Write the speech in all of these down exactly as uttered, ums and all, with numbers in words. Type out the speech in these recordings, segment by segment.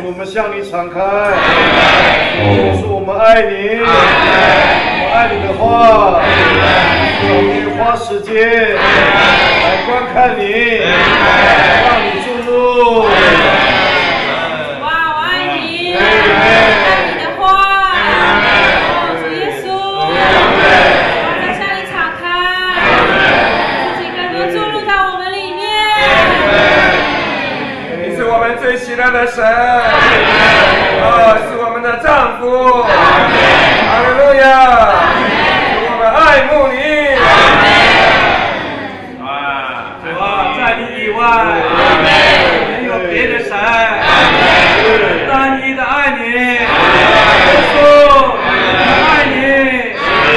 我们向你敞开，主说我们爱你，我们爱你的话，我们花时间来观看你，让你注入。 哇，我爱你，爱你的话，主耶稣，我在向你敞开，请更多注入到我们里面。 你是我们最喜乐的神，哦，是我们的丈夫，哈利路亚，我们爱慕你。 啊，主啊，在你以外没有别的神，单一的爱你，耶稣，爱你，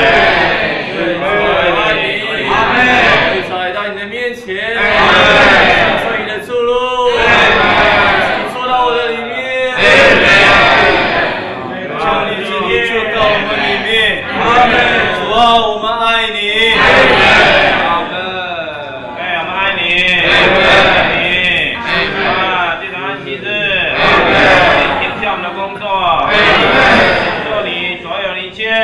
爱你，阿门。主来到你的面前，受你的注入，说到我的里面，求你注入就到我们里面，阿门。主啊，我们爱你，阿门。哎，我们爱你，爱你，啊，这场安息日，停下我们的工作，做你所有的一切。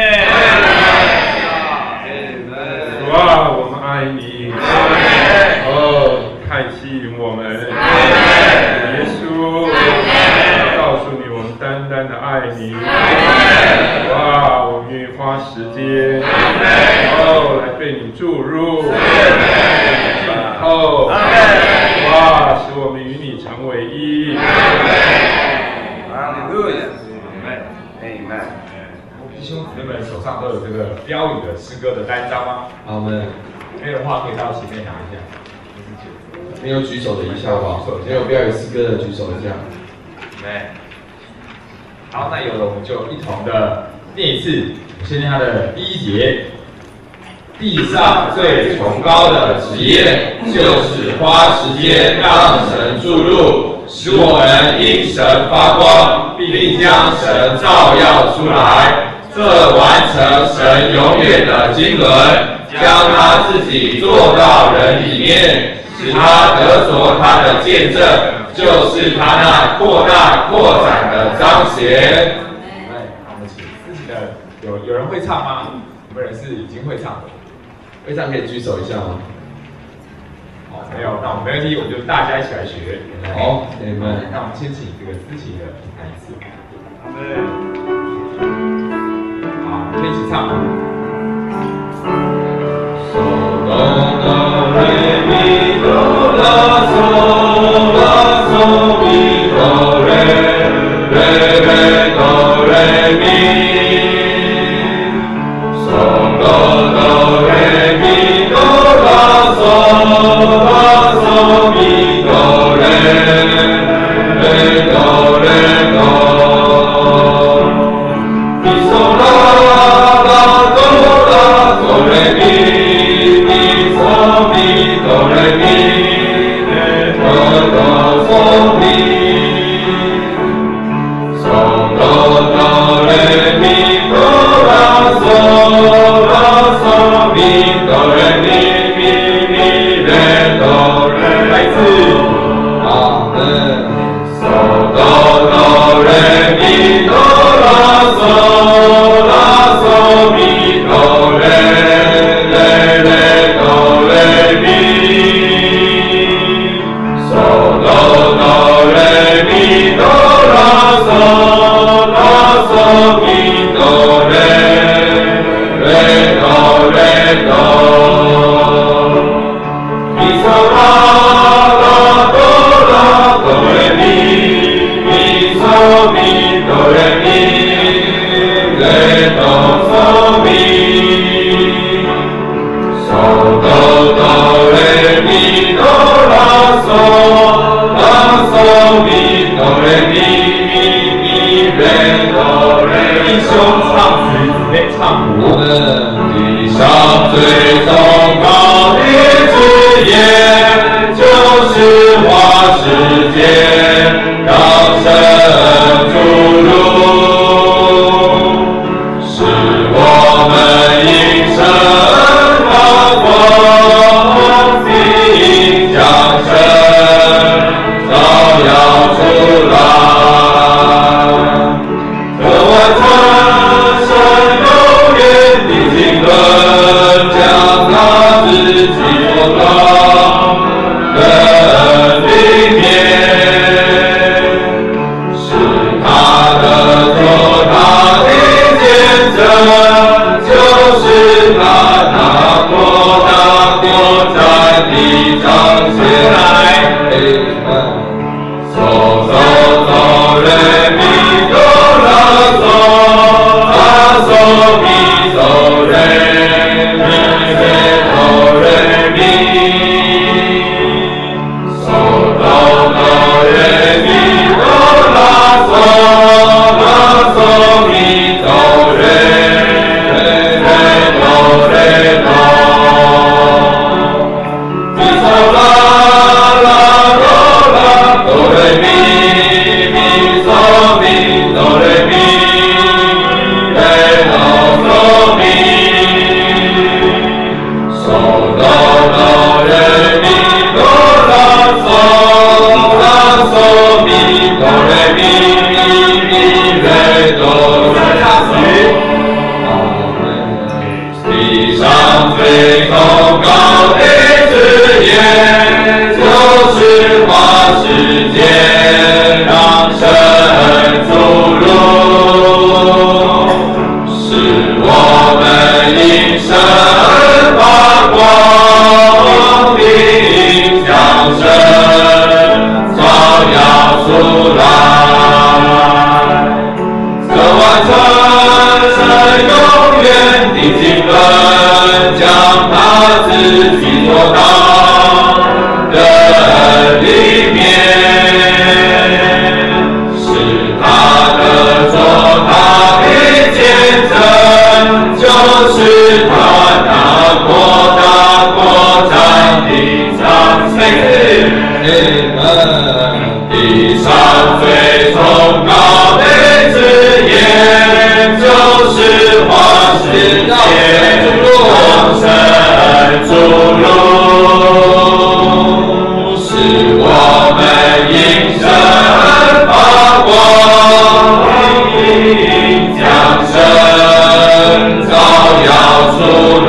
主啊，我们爱你，哦，太吸引我们，耶稣，告诉你我们单单的爱你，哇，我们愿意花时间，哦，来对你注入，哦，哇，使我们与你成为一，哈利路亚，阿门。 弟兄姊妹们手上都有这个标语的诗歌的单张吗？ 好，我们没有的话可以到前面拿一下。 没有举手的一下好不好？没有标语诗歌的举手一下。 对。好，那有了我们就一同的念一次。先念它的第一节。地上最崇高的职业，就是花时间让神注入，使我们因神发光，并将神照耀出来。这完成神永远的经纶，将他自己做到人里面，使他得着他的见证，就是他那扩大扩展的彰显。好，我们请自己的有有人会唱吗？有没有人是已经会唱的？ 会唱可以举手一下吗？ 哦，没有，那我们没问题，我们就大家一起来学。 好，你们， 那我们先请这个思琪的弹一次。好，可以一起唱。嗦哆哆来咪哆啦嗦啦嗦咪哆来来来哆来咪。嗦哆哆来咪哆啦嗦啦嗦咪哆来来哆来哆。咪嗦啦啦哆啦哆来咪咪嗦咪哆来咪哆哆嗦咪嗦哆哆来咪哆啦嗦啦嗦咪哆来咪咪咪来哆来。再一次，阿门。嗦哆哆来咪哆啦嗦啦嗦咪哆来来来哆来咪。嗦哆哆来咪哆啦嗦啦嗦咪哆来来哆来哆。咪嗦啦啦哆啦哆来咪咪嗦咪哆来咪来哆嗦咪。嗦哆哆来咪哆啦嗦啦嗦咪哆来咪咪咪来哆来。弟兄唱词，姊妹唱谱。地上最崇高的职业，就是花时间让神注入，使我们因神发光，并将神照耀出来。 他那国大国占地彰显来。嗦嗦嗦来咪哆啦嗦，啦嗦咪嗦来咪来哆来咪，嗦哆哆来咪哆啦嗦，啦嗦咪哆来来来哆来哆，咪嗦啦啦哆啦哆来咪咪嗦咪哆来咪来哆嗦咪，嗦哆哆来咪哆啦嗦，啦嗦咪哆来咪咪来哆来嗦。地上最崇高的职业，就是花世界，让神出入，使我们因神发光，并将神照耀出来。这完成神永远的经纶，将他自己做到人里面，是他的做他的见证，就是他那国大国占的彰显。地上最崇高的职业，就是花世界，让神出入，使我们因神发光，并将神照耀出来。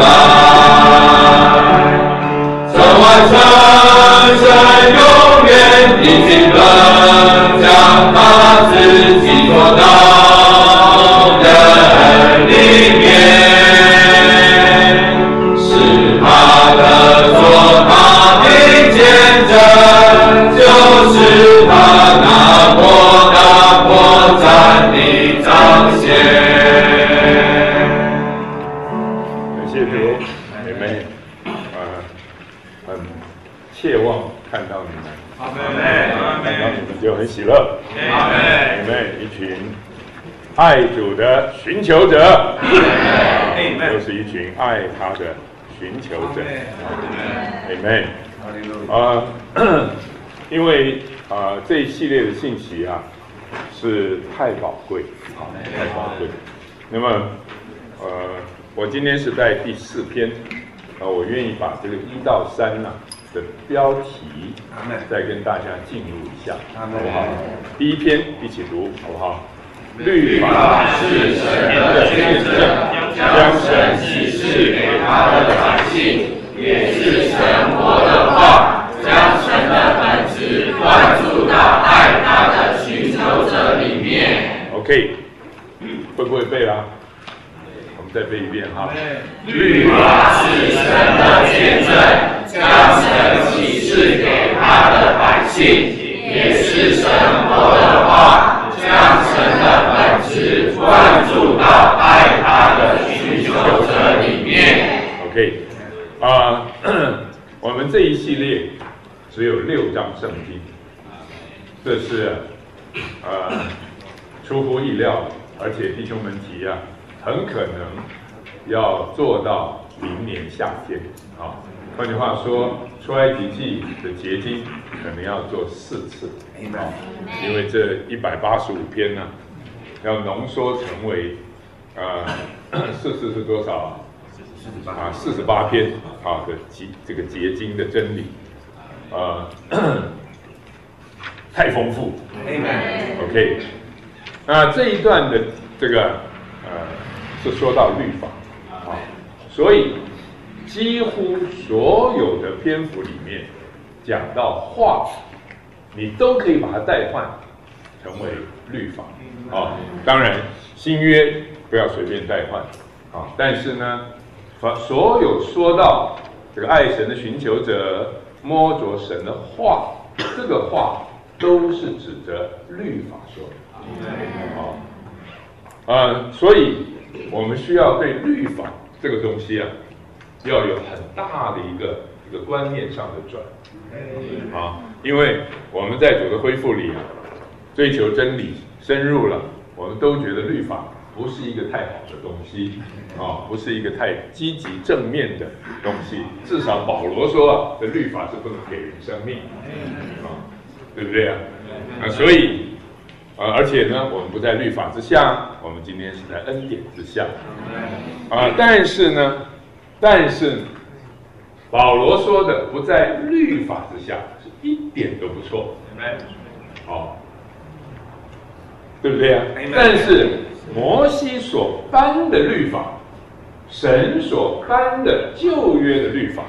这完成神永远的经纶，将他自己做到人里面，是他的做他的见证，就是他那国大国占的彰显。 感谢主，妹妹，啊，很切望看到你们， 阿门，阿看到门， 你们就很喜乐， 阿门， 妹妹一群爱主的寻求者，又是一群爱他的寻求者，妹妹，啊，因为啊这一系列的信息啊是太宝贵，太宝贵。那么，呃，我今天是在第四篇，啊，我愿意把这个一到三呢、的标题再跟大家进入一下，好不好？第一篇一起读，好不好？律法是神的见证，将神启示给他的百姓，也是神活的话，将神的本质灌注到爱他的寻求者里面。OK， 会不会背啦？我们再背一遍哈。律法是神的见证，将神启示给他的百姓，也是神活的话，将神的本质灌注到爱他的寻求者里面。OK， 啊、呃，我们这一系列只有六章圣经，这是呃出乎意料，而且弟兄们提啊，很可能要做到明年夏天啊。换句话说，出埃及记的结晶可能要做四次，啊，因为这一百八十五篇呢，要浓缩成为呃四次是多少？啊，四十八篇啊的结这个结晶的真理，呃，太丰富。OK， 那这一段的这个呃是说到律法啊，所以几乎所有的篇幅里面讲到话，你都可以把它代换成为律法啊。当然新约不要随便代换啊，但是呢， 所有说到这个爱神的寻求者摸着神的话，这个话都是指着律法说的。好，呃，所以我们需要对律法这个东西啊，要有很大的一个一个观念上的转啊，因为我们在主的恢复里啊，追求真理深入了，我们都觉得律法不是一个太好的东西啊，不是一个太积极正面的东西。至少保罗说啊，这律法是不能给人生命啊，对不对啊？啊，所以啊，而且呢，我们不在律法之下，我们今天是在恩典之下啊。但是呢，但是保罗说的不在律法之下，是一点都不错，好，对不对啊？但是摩西所颁的律法，神所颁的旧约的律法，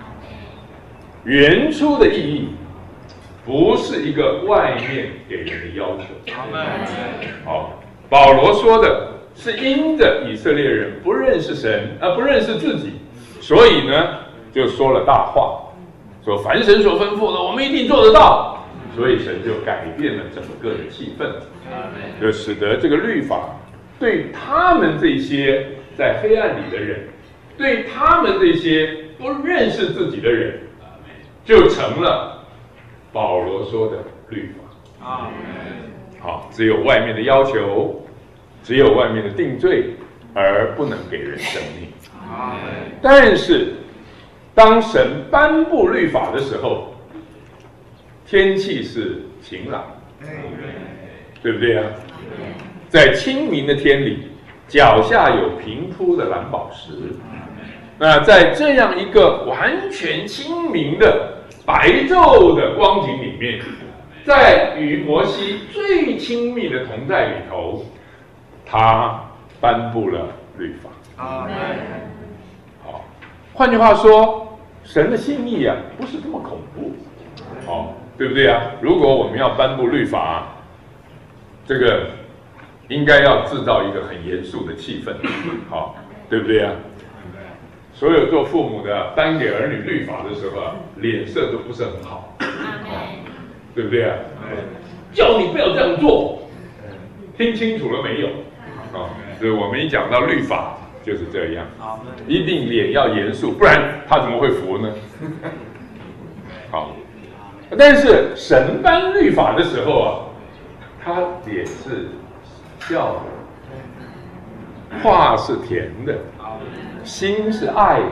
原初的意义，不是一个外面给人的要求。好，保罗说的是因着以色列人不认识神，而、呃、不认识自己，所以呢，就说了大话，说凡神所吩咐的，我们一定做得到。所以神就改变了整个的气氛，就使得这个律法对他们这些在黑暗里的人，对他们这些不认识自己的人，就成了保罗说的律法。好，只有外面的要求，只有外面的定罪，而不能给人生命。但是当神颁布律法的时候，天气是晴朗，对不对啊？在清明的天里，脚下有平铺的蓝宝石。那在这样一个完全清明的白昼的光景里面，在与摩西最亲密的同在里头，他颁布了律法。好，换句话说，神的心意啊，不是这么恐怖，好，对不对啊？如果我们要颁布律法啊，这个应该要制造一个很严肃的气氛，好，对不对啊？所有做父母的颁给儿女律法的时候啊，脸色都不是很好，对不对啊？叫你不要这样做，听清楚了没有？啊，所以我们一讲到律法就是这样，一定脸要严肃，不然他怎么会服呢？好。但是神颁律法的时候啊，他脸是笑的，话是甜的，心是爱的。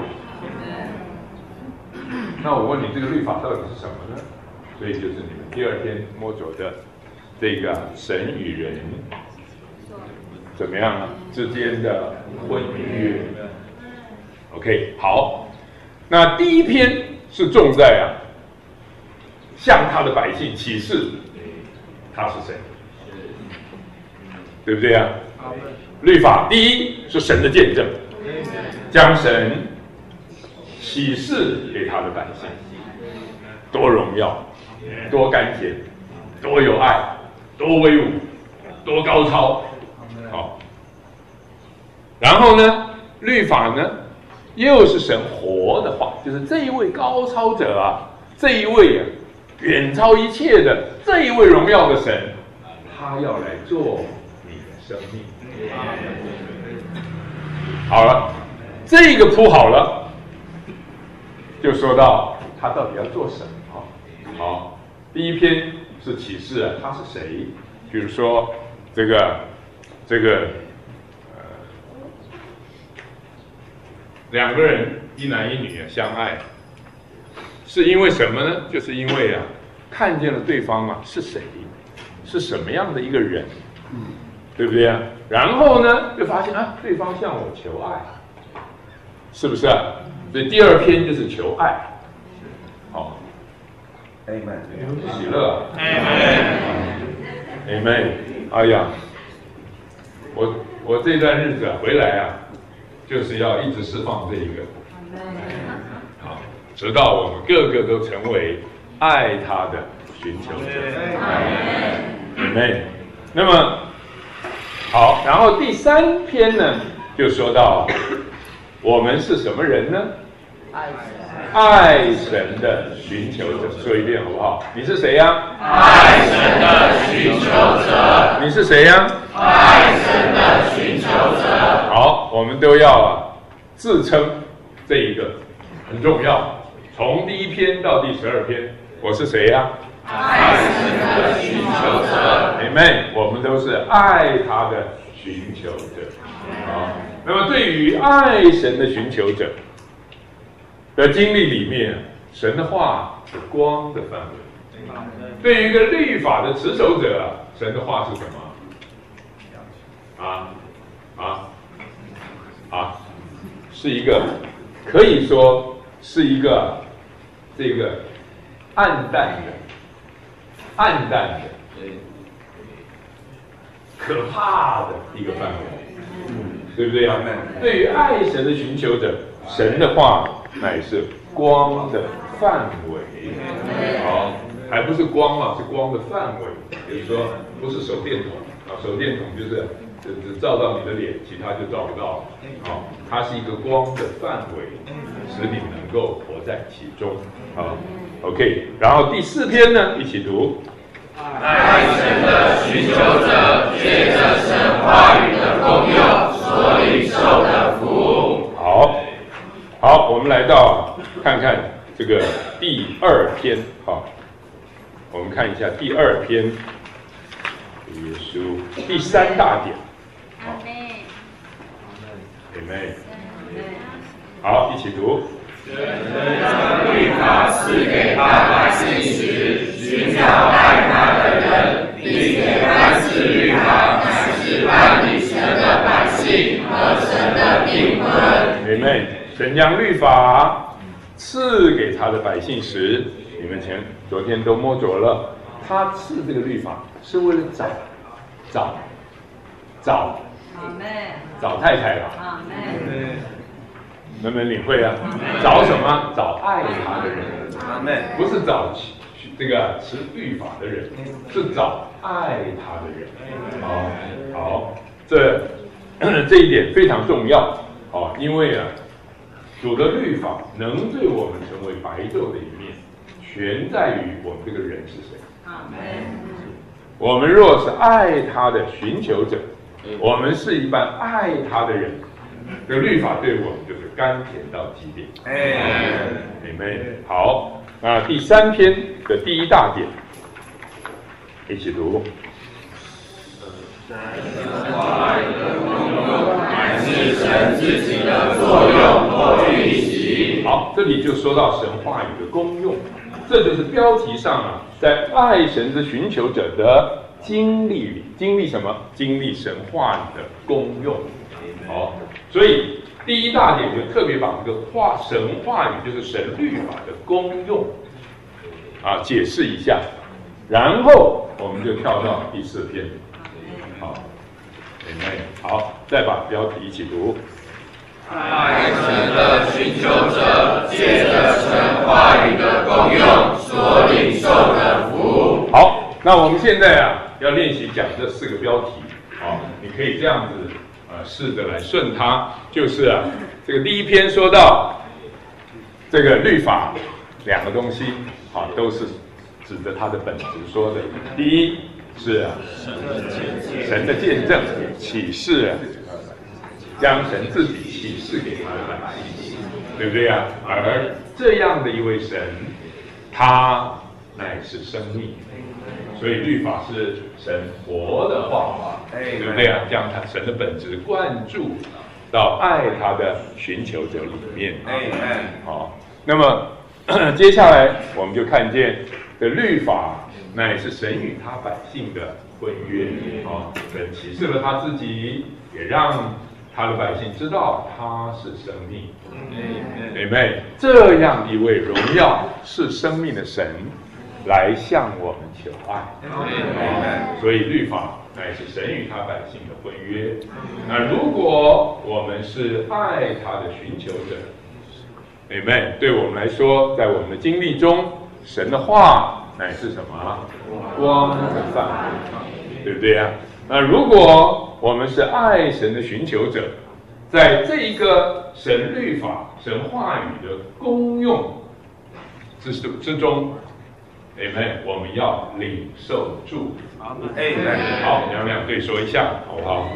那我问你，这个律法到底是什么呢？所以就是你们第二天摸着的这个神与人怎么样啊之间的婚约。OK， 好，那第一篇是重在啊。向他的百姓启示他是谁，对不对啊？律法第一是神的见证，将神启示给他的百姓，多荣耀，多甘甜，多有爱，多威武，多高超。好，然后呢，律法呢又是神活的话，就是这一位高超者啊，这一位啊远超一切的这一位荣耀的神，他要来做你的生命。好了，这个铺好了，就说到他到底要做什么。好，第一篇是启示啊，他是谁？比如说这个这个呃两个人一男一女啊相爱。是因为什么呢？就是因为啊，看见了对方啊是谁，是什么样的一个人，对不对啊？然后呢，就发现啊，对方向我求爱，是不是啊？所以第二篇就是求爱，好 ，Amen， 喜乐 ，Amen，Amen， 哎呀，我我这段日子啊回来啊，就是要一直释放这一个。直到我们个个都成为爱他的寻求者。Amen。那么好，然后第三篇呢，就说到我们是什么人呢？爱神的寻求者。说一遍好不好？你是谁呀？ 爱神的寻求者。 你是谁呀？ 爱神的寻求者。 好，我们都要啊自称这一个很重要。从第一篇到第十二篇，我是谁呀？ 爱神的寻求者。 Amen，我们都是爱他的寻求者。好，那么对于爱神的寻求者的经历里面，神的话是光的范围。对于一个律法的持守者，神的话是什么？啊啊啊，是一个可以说是一个这个暗淡的、暗淡的、可怕的一个范围，对不对啊？对于爱神的寻求者，神的话乃是光的范围。好，还不是光啊，是光的范围。比如说，不是手电筒啊，手电筒就是只只照到你的脸，其他就照不到。好，它是一个光的范围，使你能够活在其中。好 ，OK。然后第四篇呢，一起读。 爱神的寻求者，借着神话语的功用所领受的福务。 好，好，我们来到看看这个第二篇。好，我们看一下第二篇，耶稣第三大点。 阿妹， 姐妹，好，一起读。 神将律法赐给他百姓时，寻找爱他的人，并且万事律法乃是办理神的百姓和神的并分。 姐妹，神将律法赐给他的百姓时，你们前昨天都摸着了，他赐这个律法是为了找找找阿妹， 找太太了。 阿妹， 能不能领会啊？找什么？找爱他的人。 阿门。 不是找这个持律法的人，是找爱他的人。好，好，这这一点非常重要。哦，因为啊，主的律法能对我们成为白昼的一面，全在于我们这个人是谁。 阿妹， 我们若是爱他的寻求者，我们是一般爱他的人。这个律法对我们就是甘甜到极点。 哎， 你们好，那第三篇的第一大点，一起读。 乃是神自己的作用或运行。 好，这里就说到神话语的功用，这就是标题上啊，在爱神之寻求者的经历里，经历什么？经历神话语的功用。好，所以第一大点就特别把这个话神话语，就是神律法的功用啊解释一下，然后我们就跳到第四篇。好，姐妹，好，再把标题一起读。 爱神的寻求者，借着神话语的功用所领受的福。 好，那我们现在啊要练习讲这四个标题。好，你可以这样子。呃，试着来顺它，就是啊，这个第一篇说到这个律法两个东西，啊，都是指着它的本质说的。第一是啊，神的见证启示啊，将神自己启示给他的百姓，对不对啊？而这样的一位神，他乃是生命。所以律法是神活的话，对不对啊？将他神的本质灌注到爱他的寻求者里面。好，那么接下来我们就看见的律法乃是神与他百姓的婚约。啊，神启示了他自己，也让他的百姓知道他是生命。妹妹，这样一位荣耀是生命的神。来向我们求爱，所以律法乃是神与他百姓的婚约。那如果我们是爱他的寻求者，妹妹，对我们来说，在我们的经历中，神的话乃是什么？光的范围，对不对啊？那如果我们是爱神的寻求者， 在这一个神律法、神话语的功用之之中 ，Amen， 我们要领受祝福。Amen。好，两两对说一下，好不好？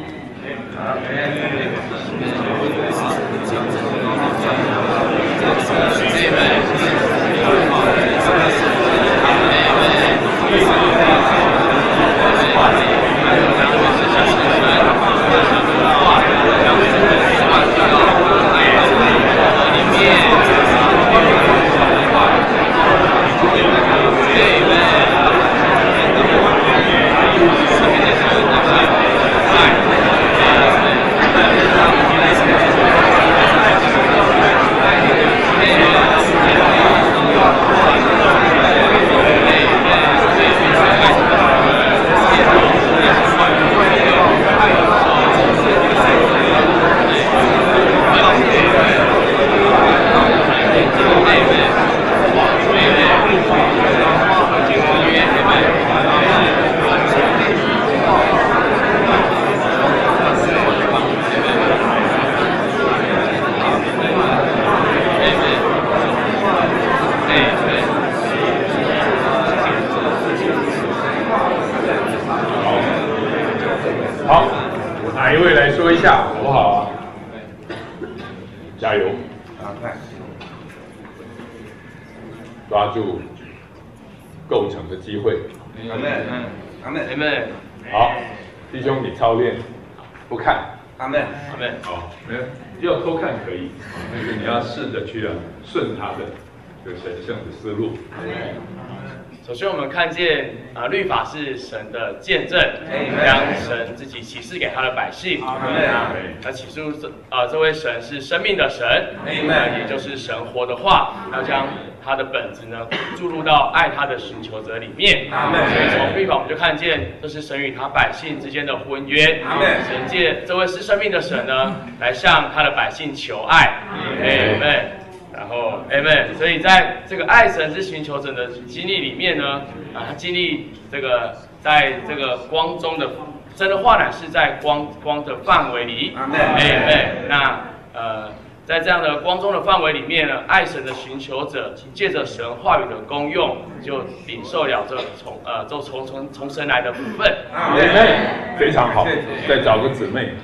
抓住构成的机会。 阿门，阿门，阿门。 好，弟兄，你操练，不看。 阿门，阿门。 好，没有，要偷看可以，但是你要试着去啊，顺他的这个神圣的思路。 首先，我们看见啊、呃，律法是神的见证，将神自己启示给他的百姓。那启示这啊、呃，这位神是生命的神，呃、也就是神活的话，要将他的本质呢注入到爱他的寻求者里面。所以从律法我们就看见，这是神与他百姓之间的婚约。神借这位是生命的神呢，来向他的百姓求爱。Amen。然后 ，Amen。所以在这个爱神之寻求者的经历里面呢，啊，他经历这个在这个光中的神的话乃是在光光的范围里 ，Amen。那呃，在这样的光中的范围里面呢，爱神的寻求者借着神话语的功用，就领受了这从呃，就从从从神来的部分 ，Amen。非常好，再找个姊妹，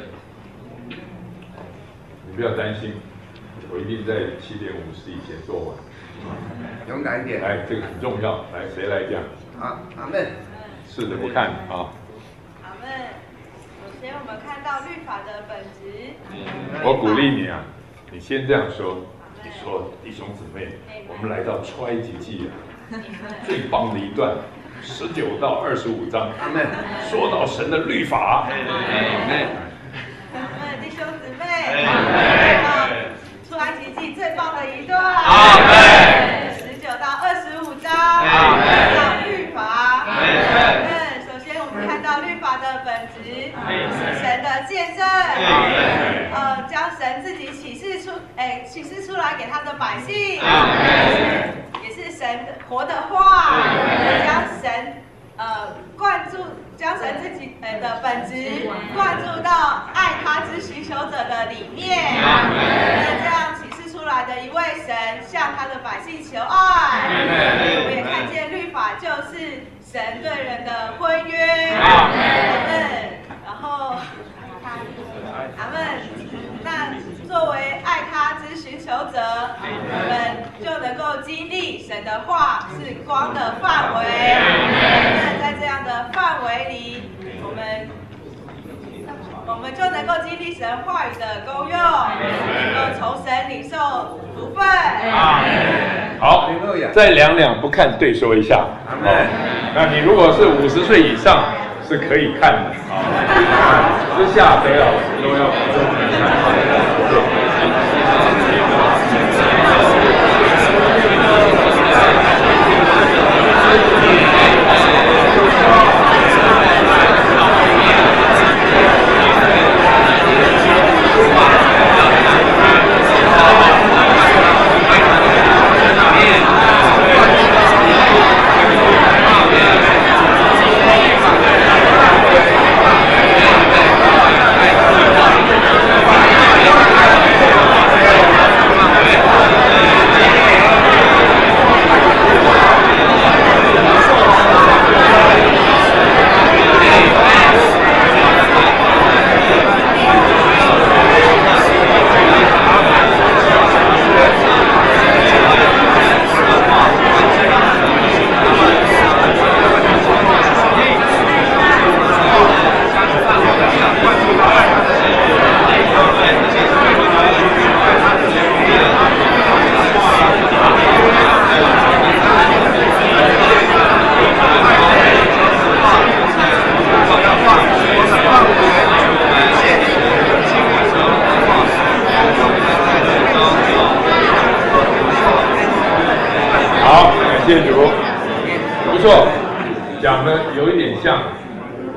你不要担心。我一定在七点五十以前做完。 勇敢一点。 来，这个很重要。来，谁来讲？ 好，阿门。 试着不看啊。 阿门。首先，我们看到律法的本质。 我鼓励你啊，你先这样说。你说，弟兄姊妹，我们来到出埃及记啊，最棒的一段，十九到二十五章。 阿门。 说到神的律法。 阿门。弟兄姊妹。出埃及记最棒的一段，十九到二十五章，看到律法。首先我们看到律法的本质是神的见证，呃，将神自己启示出，哎，启示出来给他的百姓，也是神活的话，将神呃灌注，将神自己呃的本质灌注到爱他之寻求者的里面。那这样启示出来的一位神向他的百姓求爱。我们也看见律法就是神对人的婚约。阿门。然后，阿门。那作为爱他之寻求者，我们就能够经历神的话是光的范围。那在这样的范围里，我们我们就能够经历神话语的功用，能够从神领受福分。 好，再两两不看对说一下。好，那你如果是五十岁以上，是可以看的啊。之下得老师都要保证看。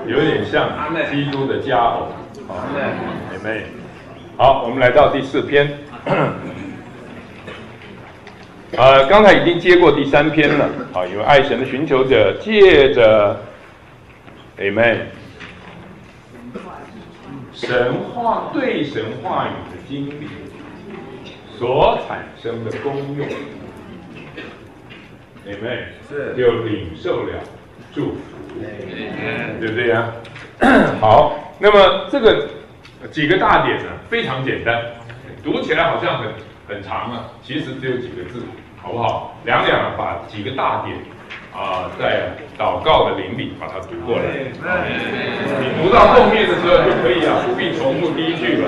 有点像基督的佳偶。好，姐妹，好，我们来到第四篇。呃，刚才已经接过第三篇了。好，因为爱神的寻求者借着 Amen 神话对神话语的经历所产生的功用 Amen 就领受了祝福，对不对呀？好，那么这个几个大点呢，非常简单，读起来好像很很长啊，其实只有几个字，好不好？两两把几个大点啊、呃，在祷告的灵里把它读过来。你读到后面的时候就可以啊，不必重复第一句了。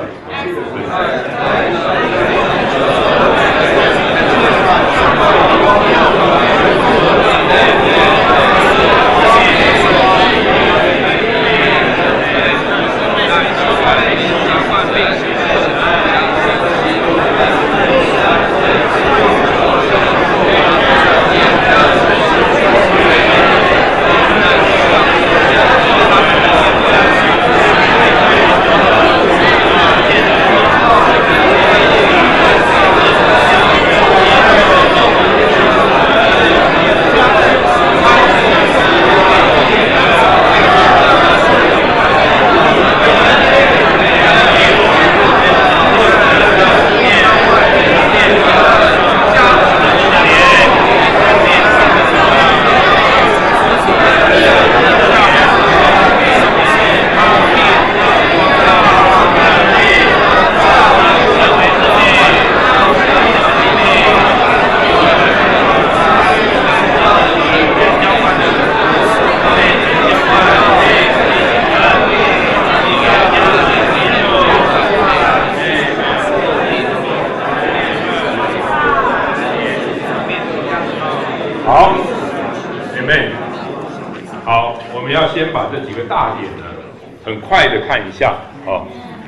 先把这几个大点呢，很快的看一下啊。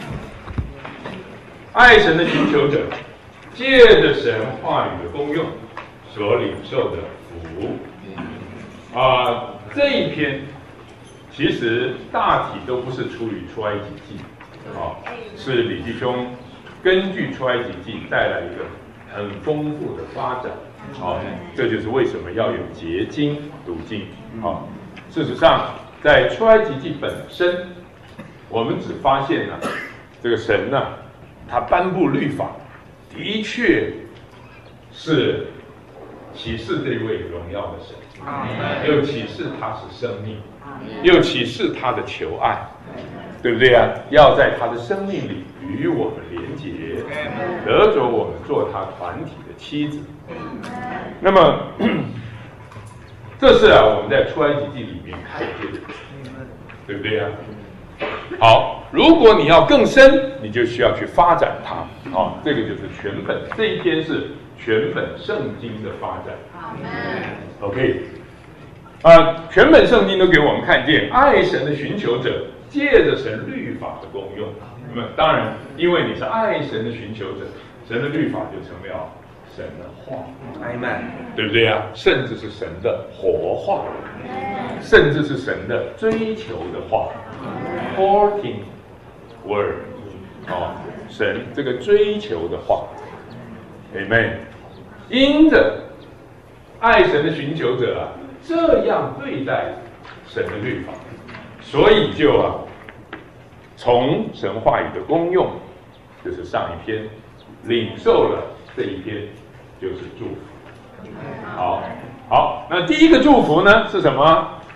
爱神的寻求者，借着神话语的功用所领受的福啊，这一篇其实大体都不是出于出埃及记啊，是李弟兄根据出埃及记带来一个很丰富的发展啊，这就是为什么要有结晶读经啊。事实上，在出埃及记本身，我们只发现呢、啊，这个神呢、啊，他颁布律法，的确是启示这位荣耀的神，又启示他是生命，又启示他的求爱，对不对啊？要在他的生命里与我们连结，得着我们做他团体的妻子。那么，这是啊，我们在出埃及记里面看见的。对不对呀、啊？好，如果你要更深，你就需要去发展它。好、哦，这个就是全本这一篇是全本圣经的发展。OK， 啊、呃，全本圣经都给我们看见爱神的寻求者借着神律法的功用。那么当然，因为你是爱神的寻求者，神的律法就成了神的话，对不对啊？甚至是神的活话，甚至是神的追求的话 ，courting word， 哦，神这个追求的话 ，amen。因着爱神的寻求者啊，这样对待神的律法，所以就啊，从神话语的功用，就是上一篇领受了这一篇。就是祝福，好，好，那第一个祝福呢是什么？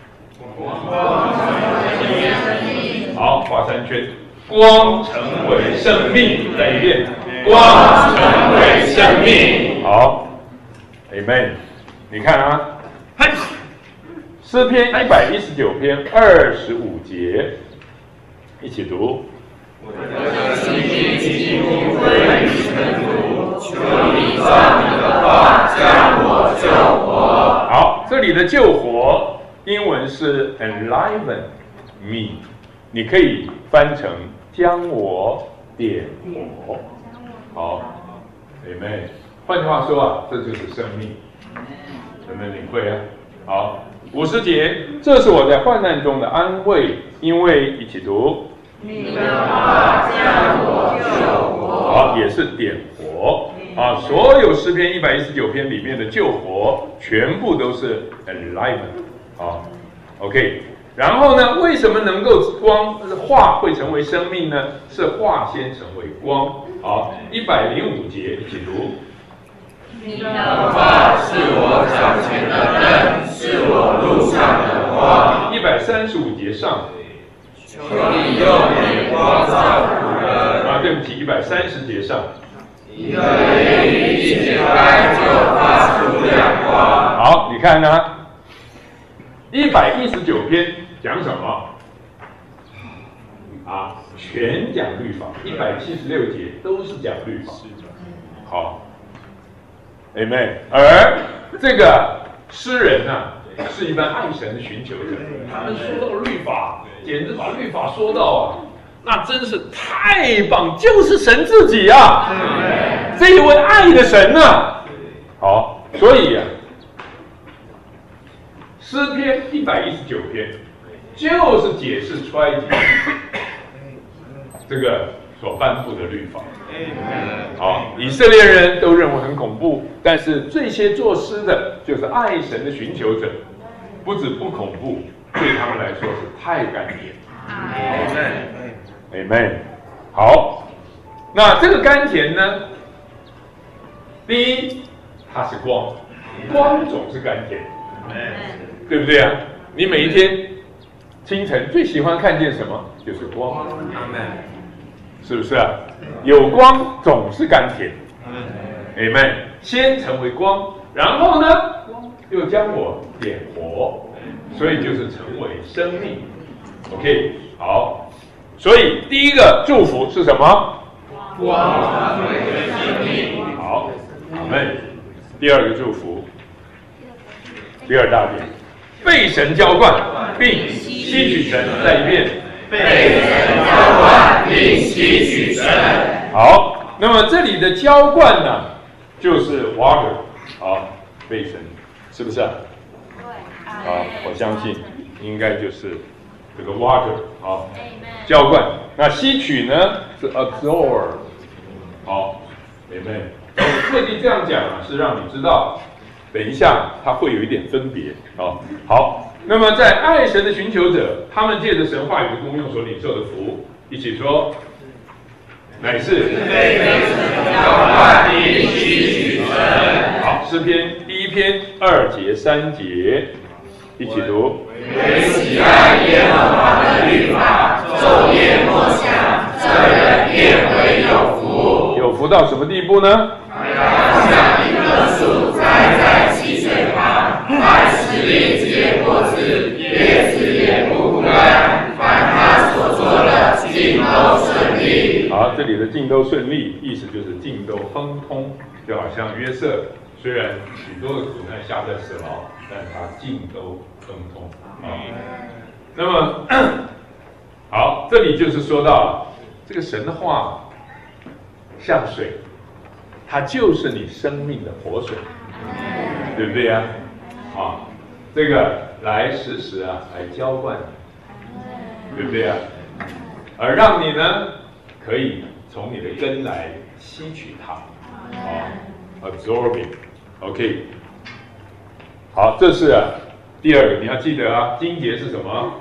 好，画三圈，光成为生命，再一遍，光成为生命。好 ，Amen。你看啊，诗篇一百一十九篇二十五节，一起读。我的心灵几乎归于尘土，求你照你的话将我救活。好，这里的救活，英文是 enliven me， 你可以翻成将我点火。好 ，Amen。换句话说啊，这就是生命，有没有领会啊？好， 五十节，这是我在患难中的安慰，因为一起读。 你的话将我救活。 好，也是点活啊！所有诗篇一百一十九篇里面的救活，全部都是 enlightenment 啊。OK， 然后呢，为什么能够光话会成为生命呢？是话先成为光。好，一百零五节一起读。 你的话是我脚前的灯，是我路上的光。 一百三十五节上。 求你用眼光照仆人。 啊，对不起，一百三十节上。 你的言语一解开，就发出亮光。 好，你看呢？一百一十九篇讲什么？啊，全讲律法。一百七十六节都是讲律法。好。Amen。而这个诗人呢、啊，是一般爱神的寻求者。他们说到律法，简直把律法说到啊，那真是太棒，就是神自己啊，这一位爱的神啊。好，所以啊，诗篇一百一十九篇就是解释出埃及这个所颁布的律法。好，以色列人都认为很恐怖，但是这些作诗的，就是爱神的寻求者，不止不恐怖，对他们来说是太甘甜。Amen。好，那这个甘甜呢？第一，它是光，光总是甘甜，对不对啊？你每一天清晨最喜欢看见什么？就是光。是不是啊？有光总是甘甜。Amen。先成为光，然后呢，光又将我点活，所以就是成为生命。OK， 好。所以第一个祝福是什么？ 光成为生命。 好，阿们。第二个祝福，第二大点，被神浇灌，并吸取神。再一遍。 被神浇灌并吸取神。 好，那么这里的浇灌呢，就是 water， 好，被神，是不是啊？ 对。 好，我相信应该就是这个 water， 好，浇灌。那吸取呢是 absorb， 好 ，amen。特地这样讲啊，是让你知道，等一下它会有一点分别啊。好。那么，在爱神的寻求者，他们借着神话语的功用所领受的福，一起说，乃是被神浇灌并吸取神。 好，诗篇第一篇二节三节，一起读。 唯喜爱耶和华的律法，昼夜默想，这人便为有福。 有福到什么地步呢？ 像一棵树栽在溪水旁，百十里结果子，叶子也不枯干，凡他所做的尽都顺利。 好，这里的尽都顺利，意思就是尽都亨通，就好像约瑟，虽然许多的苦难下在死牢，但他尽都亨通啊。那么，好，这里就是说到这个神的话像水，它就是你生命的活水，对不对呀？啊，这个来时时啊，来浇灌你，对不对呀？而让你呢，可以从你的根来吸取它，啊 ，absorbing，OK， 好，这是啊第二个，你要记得啊，经节是什么？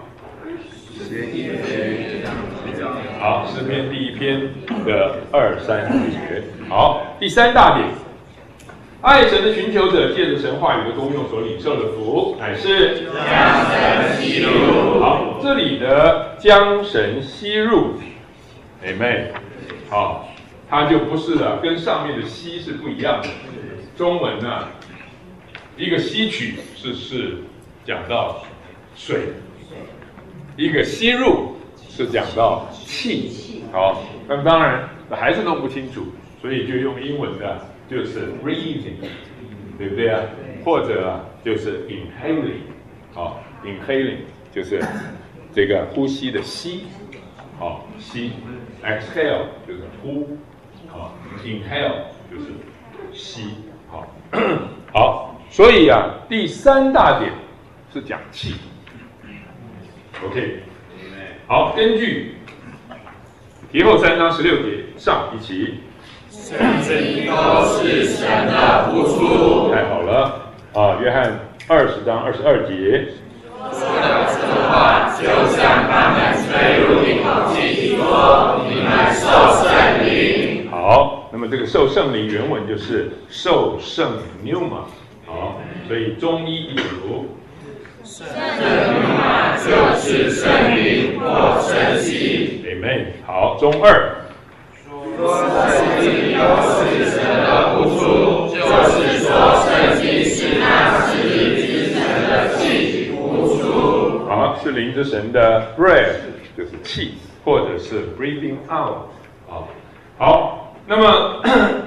好，诗篇第一篇的二三节。好，第三大点，爱神的寻求者借着神话语的功用所领受的福，乃是将神吸入。 好，这里的将神吸入 ，Amen。好，它就不是了，跟上面的吸是不一样的。中文呢、啊，一个吸取是是讲到水，一个吸入是讲到气。好，那当然还是弄不清楚，所以就用英文的，就是 breathing， 对不对啊？或者啊，就是 inhaling， 好 ，inhaling 就是这个呼吸的吸，好吸 ，exhale 就是呼，好 ，inhale 就是吸，好，好，所以啊，第三大点是是讲气。OK， 好，根据提后三章十六节上一起。 圣经都是神的付出。 太好了啊！约翰二十章二十二节。 说的这话，就像他们吹入一口气说：“你们受圣灵。” 好，那么这个受圣灵原文就是受圣 pneuma。好，所以中医一起读。 圣 pneuma 就是圣灵或圣气。 Amen。好，中二。 说圣经都是神的付出，就是说圣经是那是灵之神的气付出。 好，是灵之神的 breath， 就是气，或者是 breathing out。好，好，那么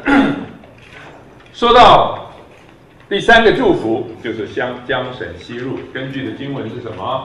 说到第三个祝福，就是将将神吸入。根据的经文是什么？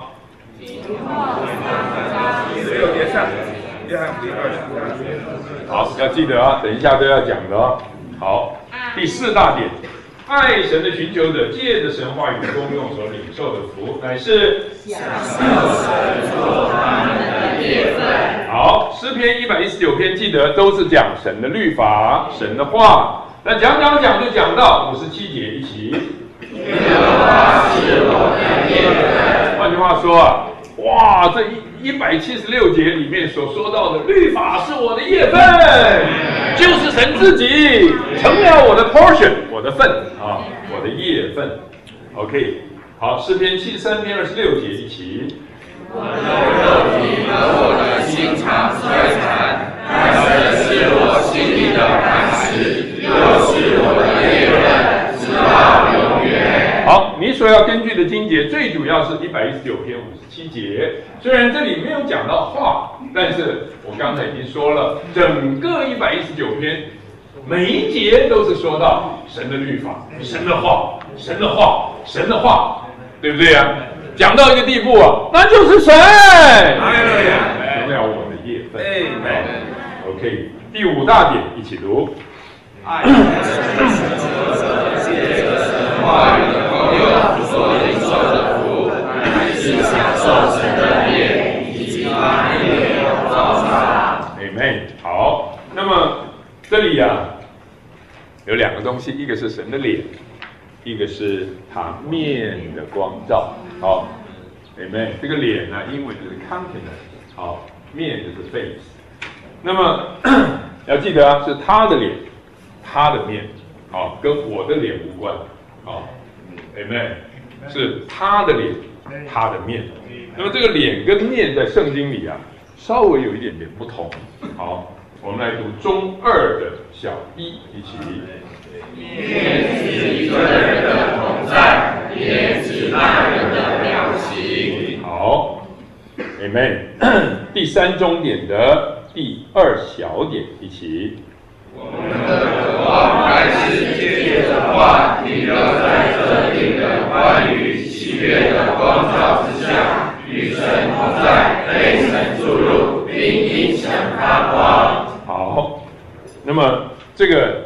十六节上。约翰福音二十章。 好，要记得啊，等一下都要讲的哦。好，第四大点，爱神的寻求者借着神话语功用所领受的福，乃是享受神做他们的业分。 好，诗篇一百一十九篇，记得都是讲神的律法、神的话。那讲讲讲就讲到五十七节一起。 耶和华是我的业分。 换句话说啊，哇，这一。一百七十六节里面所说到的律法是我的业分，就是神自己成了我的 portion， 我的份啊，我的业分。OK， 好，诗篇七十三篇二十六节一起。 我的肉体和我的心肠衰残，但神是我心里的磐石，又是我的业分，直到永远。 好，你所要根据的经节最主要是一百一十九篇五十七节。虽然这里没有讲到话，但是我刚才已经说了，整个一百一十九篇每一节都是说到神的律法、神的话、神的话、神的话，对不对呀、啊？讲到一个地步啊，那就是神，成了我的业分。OK， 第五大点一起读。 爱神的寻求者借着神话语的功用所领受的福，乃是享受神的业，以及把业造成。 Amen。好，那么这里呀、啊、有两个东西，一个是神的脸，一个是他面的光照。好 ，Amen。这个脸呢，英文就是 countenance， 好，面就是 face。那么要记得啊，是他的脸。他的面，好，跟我的脸无关，好 ，Amen， 是他的脸，他的面。那么这个脸跟面在圣经里啊，稍微有一点点不同。好，我们来读中二的小一一起。 面指一个人的同在，也指那人的表情。 好 ，Amen。第三中点的第二小点一起。 我们的渴望还是借着话停留在特定的关于喜悦的光照之下，与神同在，被神注入，并因神发光。 好，那么这个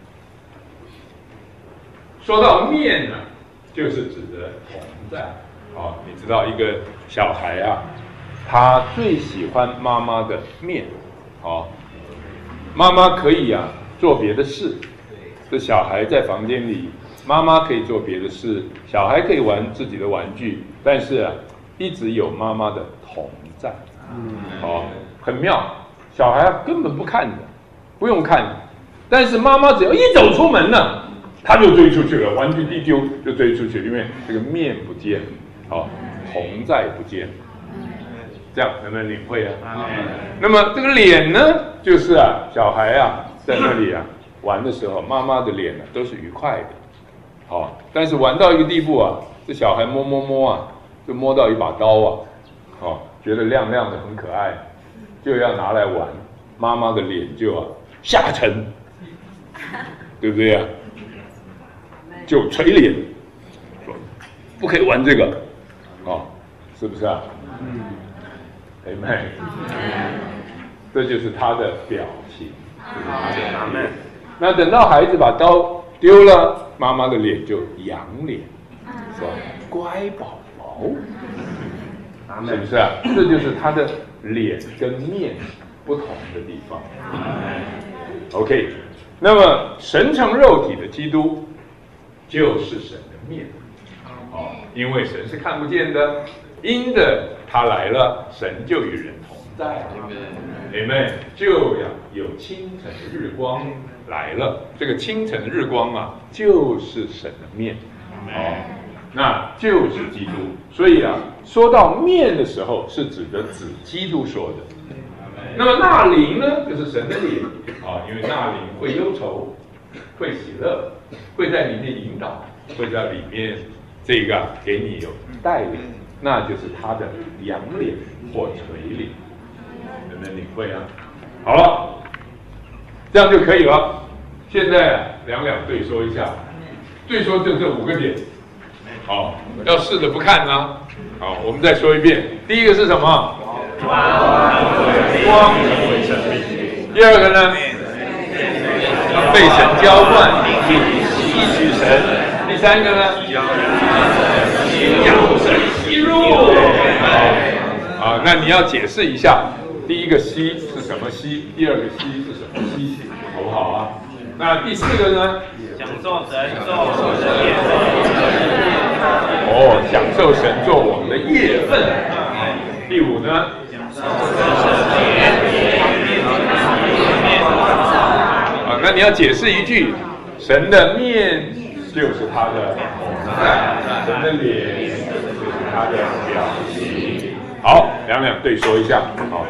说到面呢，就是指的同在。好，你知道一个小孩啊，他最喜欢妈妈的面。好。妈妈可以啊做别的事，这小孩在房间里，妈妈可以做别的事，小孩可以玩自己的玩具，但是啊，一直有妈妈的同在，嗯，好，很妙。小孩啊根本不看的，不用看的，但是妈妈只要一走出门呢，他就追出去了，玩具一丢就追出去，因为这个面不见，好，同在不见。这样能不能领会啊？那么这个脸呢，就是啊，小孩啊在那里啊玩的时候，妈妈的脸呢、啊、都是愉快的，好、哦，但是玩到一个地步啊，这小孩摸摸摸啊，就摸到一把刀啊，哦，觉得亮亮的很可爱，就要拿来玩，妈妈的脸就啊下沉，对不对啊？就捶脸，说不可以玩这个，哦，是不是啊？嗯。Amen， 这就是他的表情。Amen。那等到孩子把刀丢了，妈妈的脸就扬脸，说：“乖宝宝， 毛，是不是啊？这就是他的脸跟面不同的地方。OK， 那么神成肉体的基督就是神的面，哦，因为神是看不见的，因着他来了，神就与人同在。Amen， 就要有清晨的日光来了。这个清晨的日光啊，就是神的面，哦，那就是基督。所以啊，说到面的时候，是指的子基督说的。那么那灵呢，就是神的灵啊，因为那灵会忧愁，会喜乐，会在里面引导，会在里面这个给你有带领，那就是他的羊脸或垂脸。能不能领会啊？好了，这样就可以了。现在两两对说一下，对说就这五个点。好，要试着不看呢。好，我们再说一遍。第一个是什么？光成为生命。第二个呢？被神浇灌，吸取神。第三个呢？将神吸入。啊，那你要解释一下。第一个吸是什么吸？第二个吸是什么吸？好不好啊？那第四个呢？ 享受神做我们的业分。 哦，享受神做我们的业分。第五呢？啊，那你要解释一句，神的面就是他的同在，神的脸就是他的表情。好，两两对说一下。好。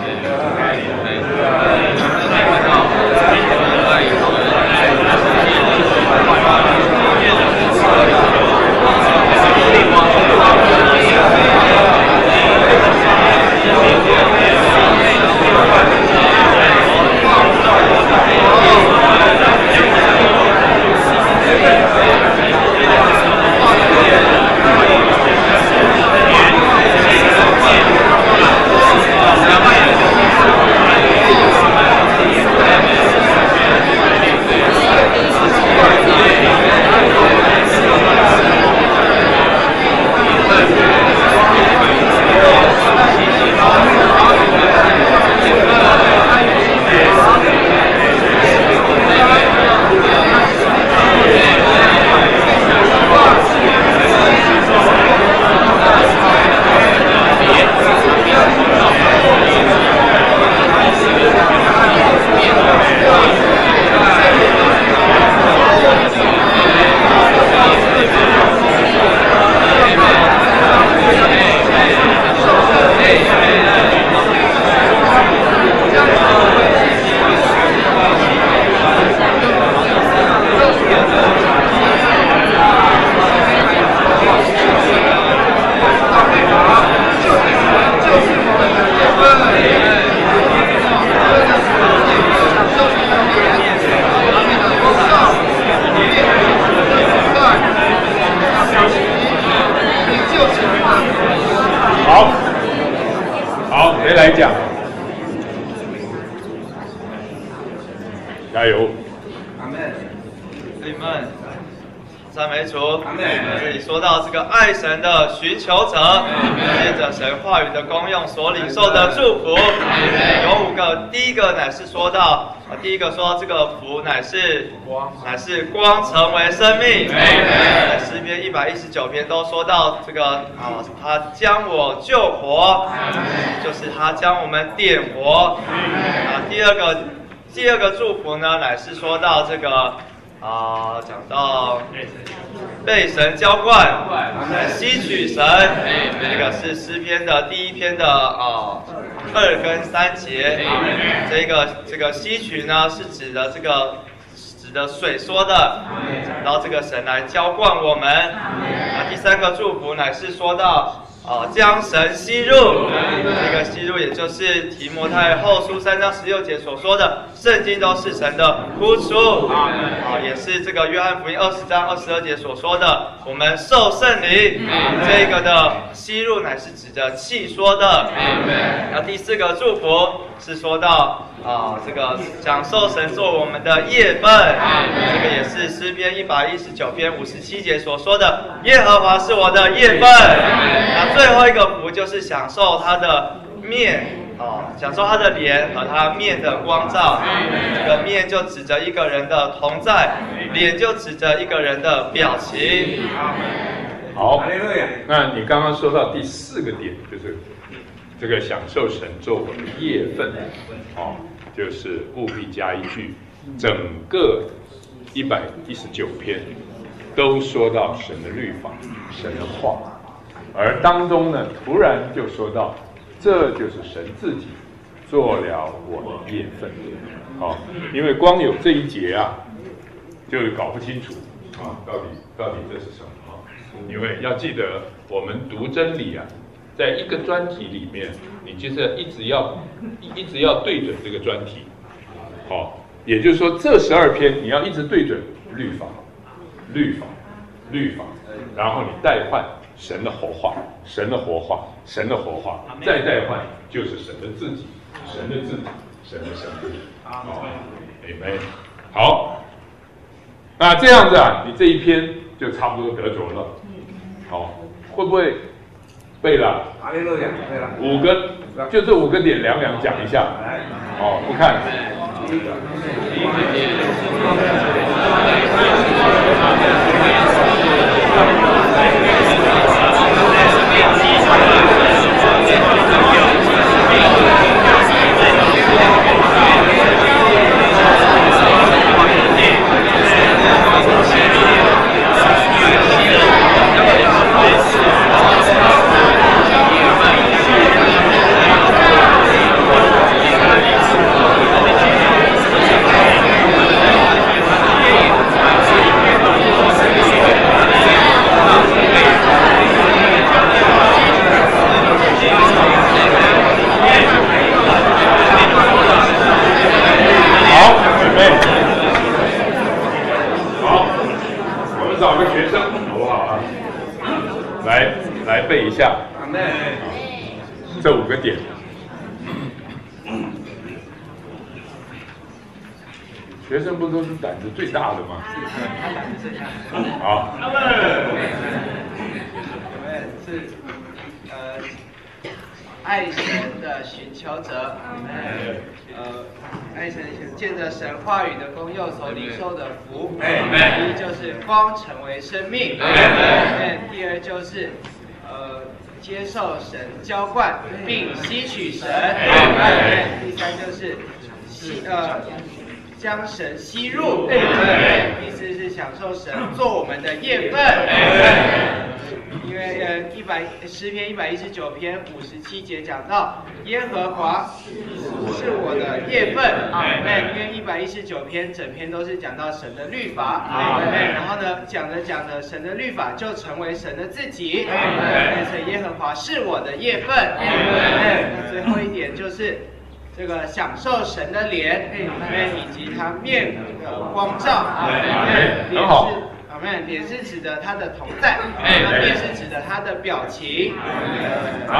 来讲，加油！ 阿门，弟兄们，赞美主。这里说到这个爱神的寻求者，借着神话语的功用所领受的祝福，有五个。第一个乃是说到，第一个说到这个福乃是光，乃是光成为生命。在诗篇一百一十九篇都说到这个啊，他将我救活，就是他将我们点活。啊，第二个第二个祝福呢，乃是说到这个。啊，讲到被神浇灌，吸取神，这个是诗篇的第一篇的啊二跟三节。这个这个吸取呢，是指的这个指的水说的，讲到这个神来浇灌我们。啊，第三个祝福乃是说到啊，将神吸入，这个吸入也就是提摩太后书三章十六节所说的，圣经都是神的呼出，啊，也是这个约翰福音二十章二十二节所说的，我们受圣灵，这个的吸入乃是指着气说的。那第四个祝福是说到啊，这个享受神做我们的业份，这个也是诗篇一百一十九篇五十七节所说的，耶和华是我的业份。那最后一个福就是享受他的面，啊，享受他的脸和他面的光照。这个面就指着一个人的同在，脸就指着一个人的表情。 好，那你刚刚说到第四个点，就是这个享受神做我们的业份，哦，就是务必加一句，整个一百一十九篇都说到神的律法、神的话，而当中呢，突然就说到，这就是神自己做了我的业份，哦，因为光有这一节啊，就搞不清楚啊，到底到底这是什么。因为要记得，我们读真理啊，在一个专题里面，你就是一直要一直要对准这个专题，好、哦，也就是说这十二篇你要一直对准律法、律法、律法，然后你代换神的活化、神的活化、神的活化，再代换就是神的自己、神的自己、神的生命。哦，明白？好，那这样子啊，你这一篇就差不多得着了。好、哦，会不会背了？五个，就这五个点，两两讲一下。哦，不看。背一下，这五个点。学生不都是胆子最大的吗？好， 我们是呃爱神的寻求者，呃爱神借着神话语的功用所领受的福。第一就是光成为生命，第二就是呃接受神浇灌并吸取神，第三就是吸呃。将神吸入，意思是享受神做我们的业份。因为呃一百诗篇一百一十九篇五十七节讲到耶和华是我的业份，因为一百一十九篇整篇都是讲到神的律法，然后呢讲着讲着神的律法就成为神的自己，所以耶和华是我的业份。那最后一点就是。这个享受神的脸，以及他面的光照， 很好。 阿门。脸是指的他的同在，那面是指的他的表情。 好，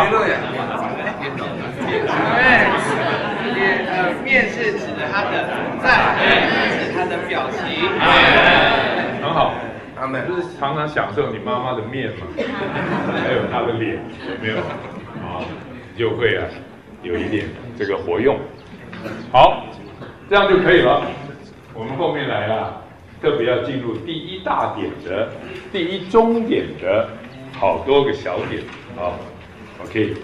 脸呃面是指的他的同在，是指他的表情。 很好。阿门。不是常常享受你妈妈的面吗？还有她的脸，有没有？啊，你就会啊。有一点这个活用，好，这样就可以了。我们后面来啊，特别要进入第一大点的、第一中点的好多个小点啊。OK，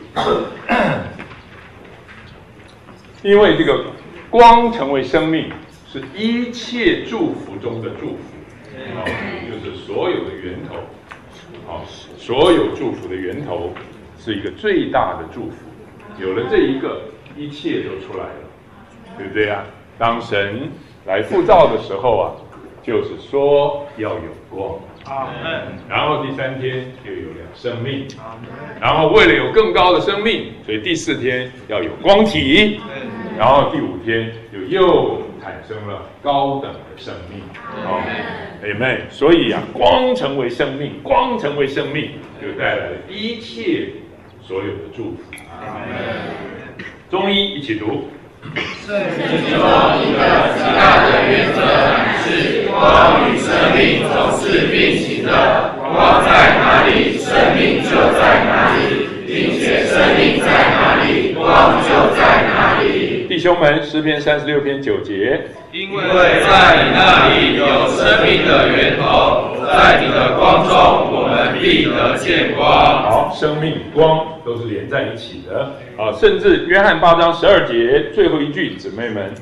因为这个光成为生命，是一切祝福中的祝福，啊，就是所有的源头，啊，所有祝福的源头是一个最大的祝福。有了这一个，一切都出来了，对不对啊？当神来复造的时候啊，就是说要有光， 然后第三天又有了生命，然后为了有更高的生命，所以第四天要有光体，然后第五天就又产生了高等的生命。好，Amen。所以啊，光成为生命，光成为生命，就带来了一切所有的祝福。中医一起读。 圣经中一个极大的原则是光与生命总是并行的，光在哪里，生命就在哪里，并且生命在哪里，光就在哪里。 弟兄们，诗篇三十六篇九节， 因为在你那里有生命的源头，在你的光中我们必得见光。 好，生命光都是连在一起的。好，甚至约翰八章十二节最后一句，姊妹们，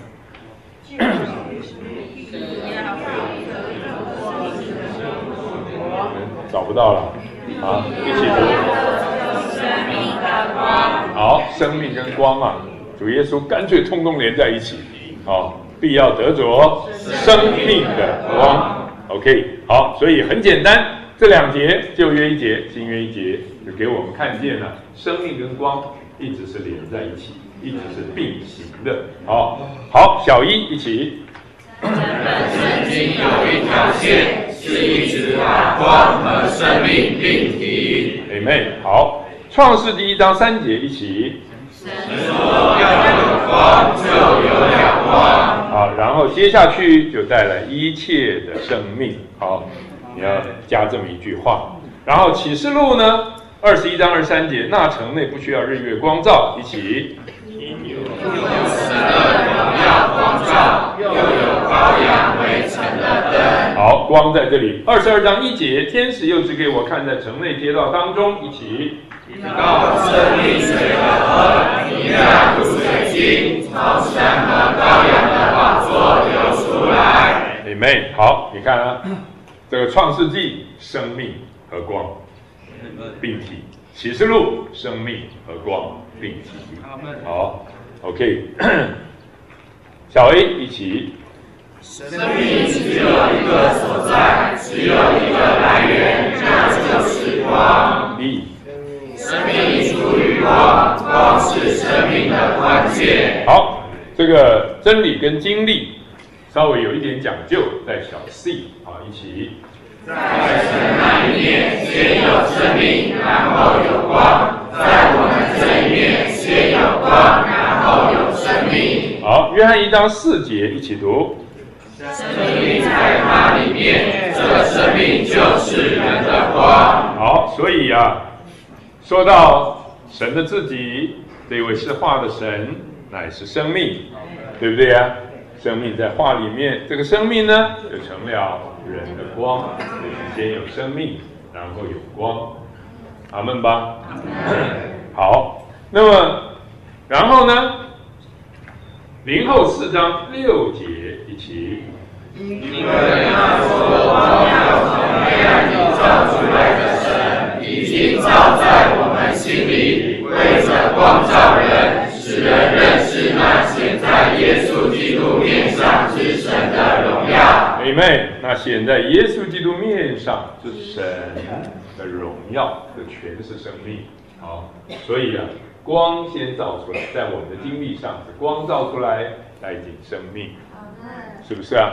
找不到了，啊，一起读。生命的光。好，生命跟光啊，主耶稣干脆通通连在一起。好，必要得着生命的光。OK， 好，所以很简单，这两节旧约一节，新约一节，就给我们看见了生命跟光一直是连在一起，一直是并行的。好，好，小一一起。 整本圣经有一条线，是一直把光和生命并提。 Amen。好，创世第一章三节一起。 神说要有光，就有了光。 好，然后接下去就带来一切的生命。好，你要加这么一句话。然后启示录呢，二十一章二十三节，那城内不需要日月光照，一起。 有神的荣耀光照，又有羔羊为城的灯。 好，光在这里。二十二章一节，天使又指给我看，在城内街道当中，一起。 到生命水的河，你那吐水经，从神和羔羊的宝座流出来。 Amen。好，你看啊，这个创世纪生命和光并体，启示录生命和光并体。好 ，OK， 小 A 一起。 生命只有一个所在，只有一个来源，那就是光。 B。 生命出于光，光是生命的关键。 好，这个真理跟经历稍微有一点讲究，在小 C 好一起。 在神那一面，先有生命，然后有光；在我们这一面，先有光，然后有生命。 好，约翰一章四节一起读。 生命在它里面，这个生命就是人的光。 好，所以啊。说到神的自己，这位是话的神，乃是生命，对不对啊？生命在话里面，这个生命呢，就成了人的光。先有生命，然后有光，阿们吧。好，那么然后呢？林后四章六节一起。 因为那说光要从黑暗里照出来的神，已经照在我们心里，为着光照人，使人认识那显在耶稣基督面上之神的荣耀。 Amen。那显在耶稣基督面上是神的荣耀，这全是生命。好，所以啊，光先照出来，在我们的经历上是光照出来，带进生命，是不是啊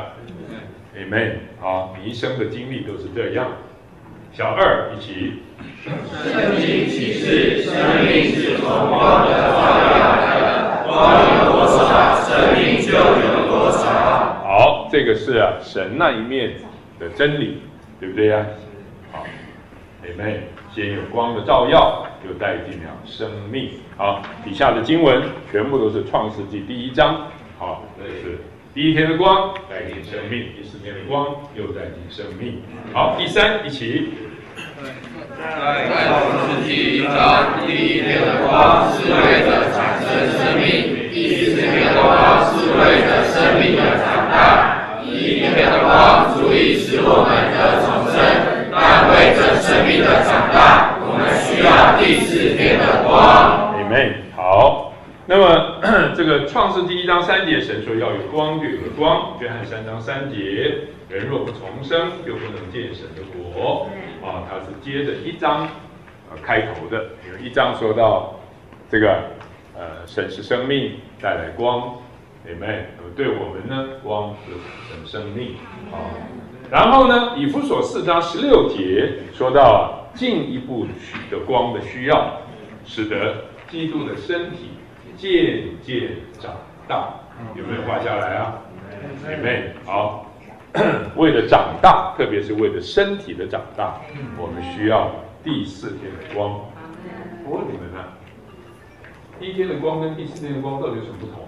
？Amen。好，你一生的经历都是这样。小二一起。 圣经启示，生命是从光的照耀来的，光有多少，生命就有多少。 好，这个是啊神那一面的真理，对不对呀、啊？好 ，Amen。先有光的照耀，就带进了生命。好，底下的经文全部都是创世纪第一章。好，这是第一天的光带进生命，第四天的光又带进生命。好，第三一起。 在创世纪一章，第一天的光是为了产生生命，第四天的光是为了生命的长大。第一天的光足以使我们得重生，但为着生命的长大，我们需要第四天的光。 Amen。好，那么这个个创世纪一章三节，神说要有光，就有了光。约翰三章三节，人若不重生，就不能见神的国。啊，它是接着一章呃开头的，因为一章说到这个呃神是生命，带来光。Amen。那么对我们呢，光是神生命啊。然后呢，以弗所四章十六节说到啊，进一步的光的需要，使得基督的身体渐渐长大。有没有画下来啊 ？Amen。好，为了长大，特别是为了身体的长大，我们需要第四天的光。我问你们啊，第一天的光跟第四天的光到底有什么不同？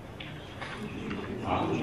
啊，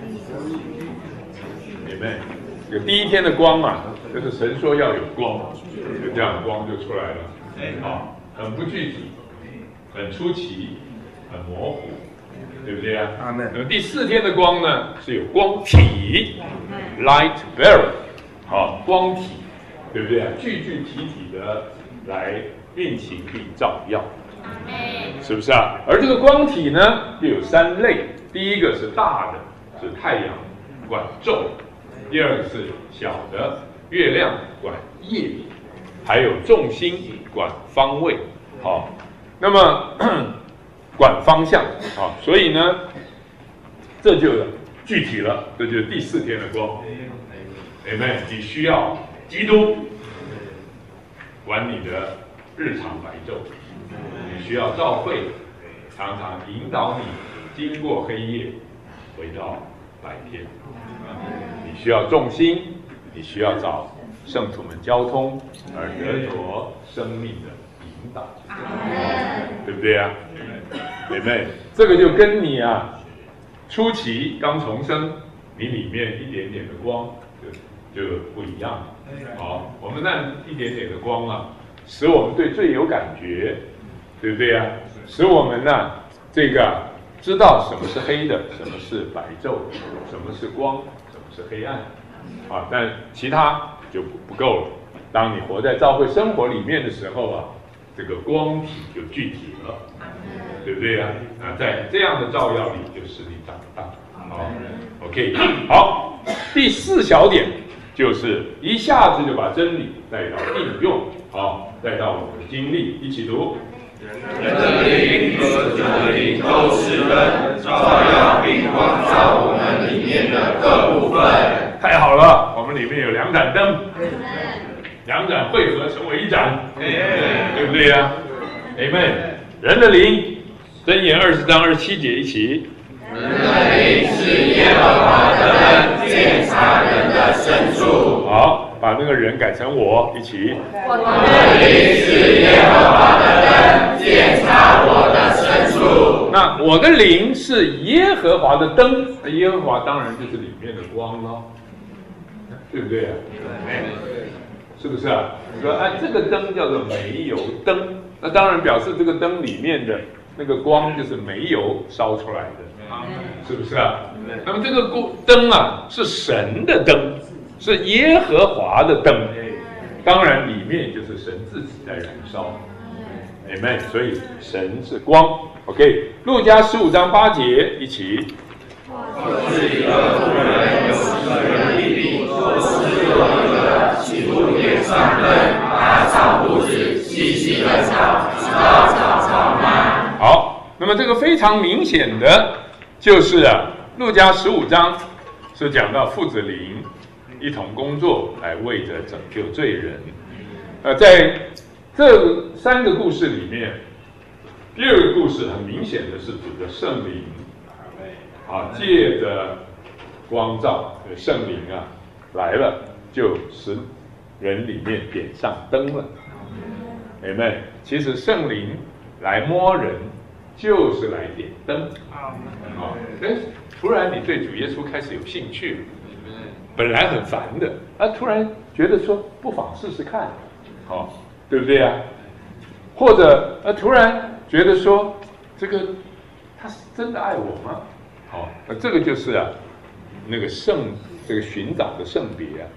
姐妹，有第一天的光嘛，就是神说要有光，就这样光就出来了，啊，很不具体，很出奇，很模糊，对不对啊？那么第四天的光呢，是有光体 ，light bearer， 啊，光体，对不对啊？具具体体的来运行并照耀，是不是啊？而这个光体呢，又有三类。第一个是大的，是太阳管昼；第二个是小的，月亮管夜；还有众星管方位。好，那么管方向。好，所以呢，这就具体了，这就是第四天的光。Amen。你需要基督管你的日常白昼，你需要教会常常引导你。经过黑夜，回到白天。你需要众星，你需要找圣徒们交通，而得着生命的引导，对不对啊？妹妹，这个就跟你啊，初期刚重生，你里面一点点的光就就不一样。好，我们那一点点的光啊，使我们对罪有感觉，对不对啊？使我们呢、啊，这个。知道什么是黑的，什么是白昼，什么是光，什么是黑暗，啊，但其他就不不够了。当你活在教会生活里面的时候啊，这个光体就具体了，对不对啊？啊，在这样的照耀里，就使你长大。好 ，OK， 好，第四小点就是一下子就把真理带到应用，好，带到我们的经历，一起读。 人的灵和主的灵都是灯，照耀并光照我们里面的各部分。 太好了，我们里面有两盏灯，两盏汇合成为一盏，对不对呀、啊、？Amen。人的灵，箴言二十章二十七节一起。 人的灵是耶和华的灯，鉴察人的深处。 好，把那个人改成我，一起。 我的灵是耶和华的灯，鉴察我的深处。 那我的灵是耶和华的灯，耶和华当然就是里面的光咯，对不对啊？是不是啊？你说啊，这个灯叫做煤油灯，那当然表示这个灯里面的那个光就是煤油烧出来的，是不是啊？那么这个灯啊是神的灯，是耶和华的灯，当然里面就是神自己在燃烧。Amen。所以神是光。OK， 路加十五章八节一起。 是一个妇人有十个弟弟，就是有一个起初点上灯，打扫屋子，细细的扫，直到早朝吗？ 好，那么这个非常明显的就是啊，路加十五章是讲到父子灵一同工作来为着拯救罪人。呃，在这三个故事里面，第二个故事很明显的是指的圣灵啊，借着光照，圣灵啊来了，就使人里面点上灯了。Amen。其实圣灵来摸人，就是来点灯啊。但是突然你对主耶稣开始有兴趣，本来很烦的，啊，突然觉得说不妨试试看，哦，对不对啊？或者呃，突然觉得说这个他是真的爱我吗？好、哦，那这个就是啊，那个圣这个寻找的圣别啊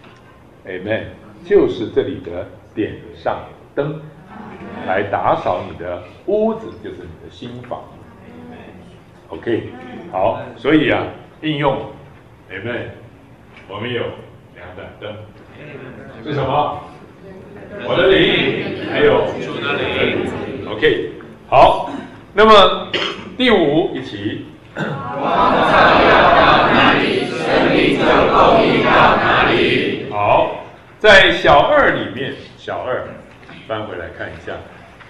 ，Amen， 就是这里的点上灯，来打扫你的屋子，就是你的心房。 OK， 好，所以啊，应用，妹妹，我们有两盏灯，是什么？我的灵，还有主的灵。OK， 好，那么第五一起。光照耀到哪里，生命就供应到哪里。好，在小二里面，小二翻回来看一下，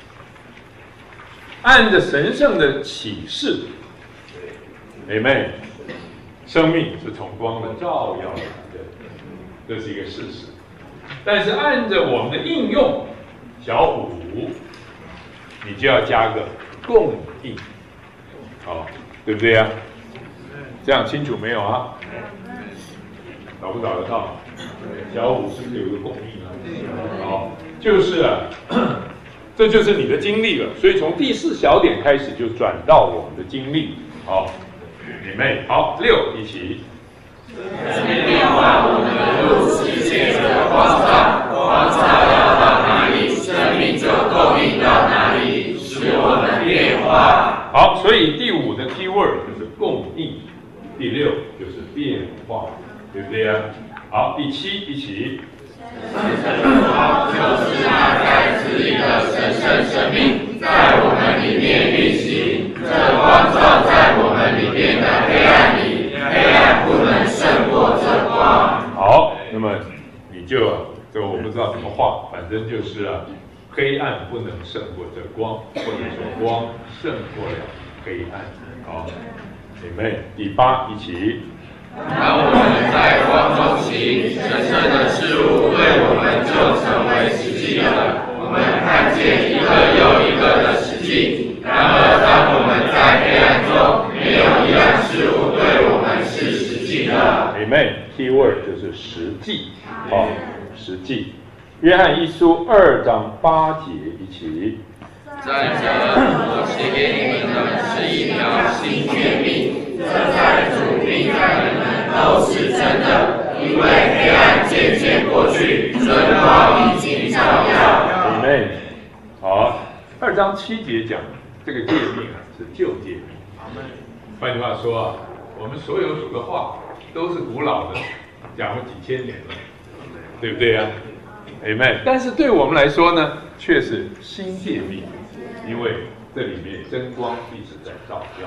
按着神圣的启示，妹妹，生命是从光的照耀来的，这是一个事实。但是按着我们的应用，小五，你就要加个供应，好，对不对啊？这样清楚没有啊？找不找得到？小五是不是有个供应啊？好，就是啊，这就是你的经历了。所以从第四小点开始就转到我们的经历。好，姐妹，好，六一起。变化我们入世界的光照，光照要到哪里，生命就供应到哪里，使我们变化。好，所以第五的 key word 就是供应，第六就是变化，对不对啊？好，第七一起。光就是那在子里的神圣生命，在我们里面运行，这光照在我们里面的黑暗里，黑暗不能胜过这光。好，那么你就这我不知道怎么画，反正就是啊，黑暗不能胜过这光，或者说光胜过了黑暗。好，姐妹，第八一起。当我们在光中行，神圣的事物对我们就成为实际了。我们看见一个又一个的实际。然而，当我们在黑暗中，没有一样事物对我们是实际的。Amen。Keyword 就是实际，好，实际。约翰一书二章八节一起。再者，我写给你们的是一条新诫命，这在主并在你们都是真的，因为黑暗渐渐过去，真光已经照耀。Amen。好，二章七节讲这个诫命啊是旧诫命。换句话说啊，我们所有主的话都是古老的，讲了几千年了，对不对啊 ？Amen。但是对我们来说呢，却是新诫命。因为这里面真光一直在照耀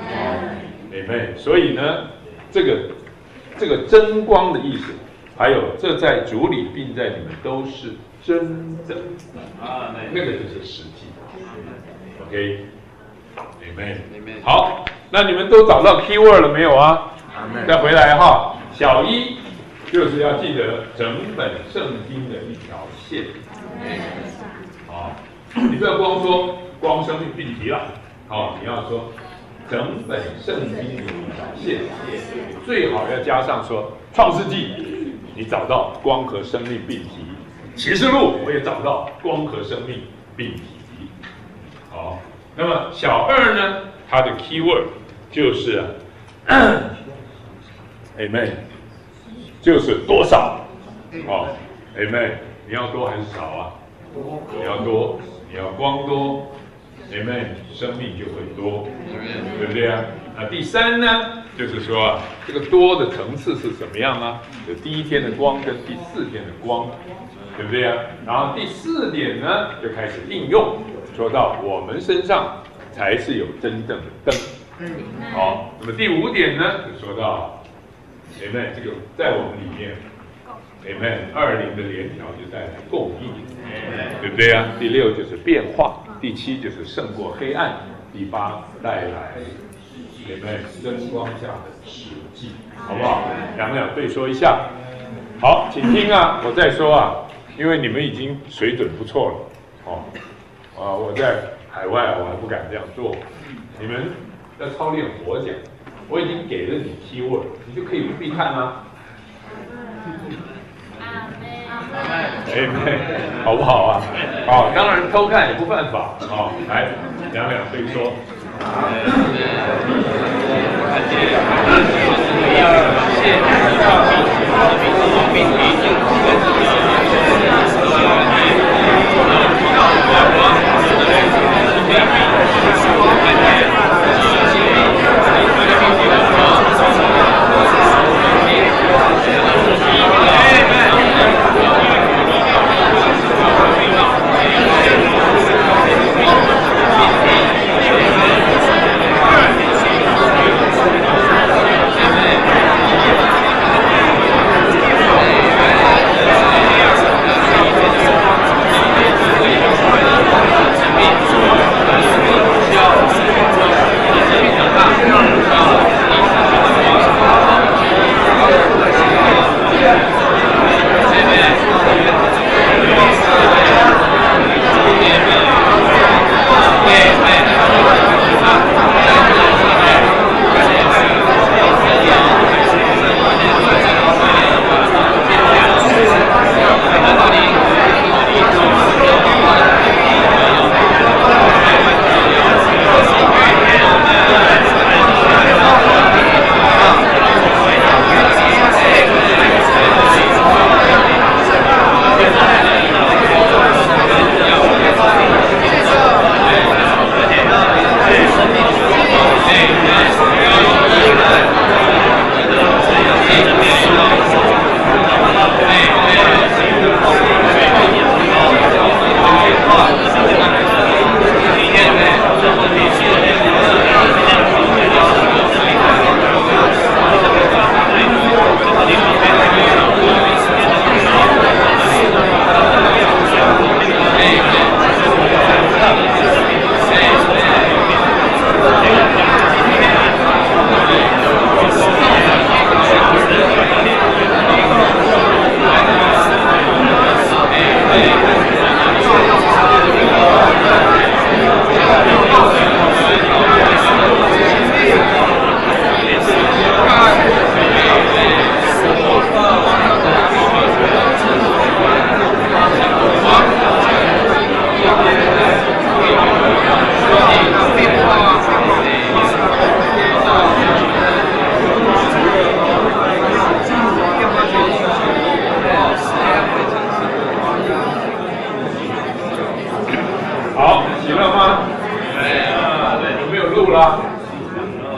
，Amen。所以呢，这个这个真光的意思，还有这在主里并在你们都是真的，啊，那个就是实际 ，OK，Amen。好，那你们都找到 keyword 了没有啊？再回来哈，小一就是要记得整本圣经的一条线，啊。你不要光说光生命并提了，好，你要说整本圣经的一条线，最好要加上说创世纪，你找到光和生命并提；启示录我也找到光和生命并提。好，那么小二呢，它的 keyword 就是啊 ，amen， 就是多少，哦 ，amen， 你要多还是少啊？你要多。你要光多 ，amen， 生命就会多，对不对啊？那第三呢，就是说啊，这个多的层次是怎么样啊？有第一天的光跟第四天的光，对不对啊？然后第四点呢，就开始应用，说到我们身上才是有真正的灯。好，那么第五点呢，就说到 amen， 这个在我们里面。Amen， 二零的联调就带来供应，对不对啊？第六就是变化，第七就是胜过黑暗，第八带来 Amen 真光下的实际，好不好？两两对说一下。好，请听啊，我再说啊，因为你们已经水准不错了，哦，啊，我在海外啊，我还不敢这样做，你们要操练活讲，我已经给了你 keyword， 你就可以不必看啊。哎，好不好啊？好，当然偷看也不犯法。好，来两两对说。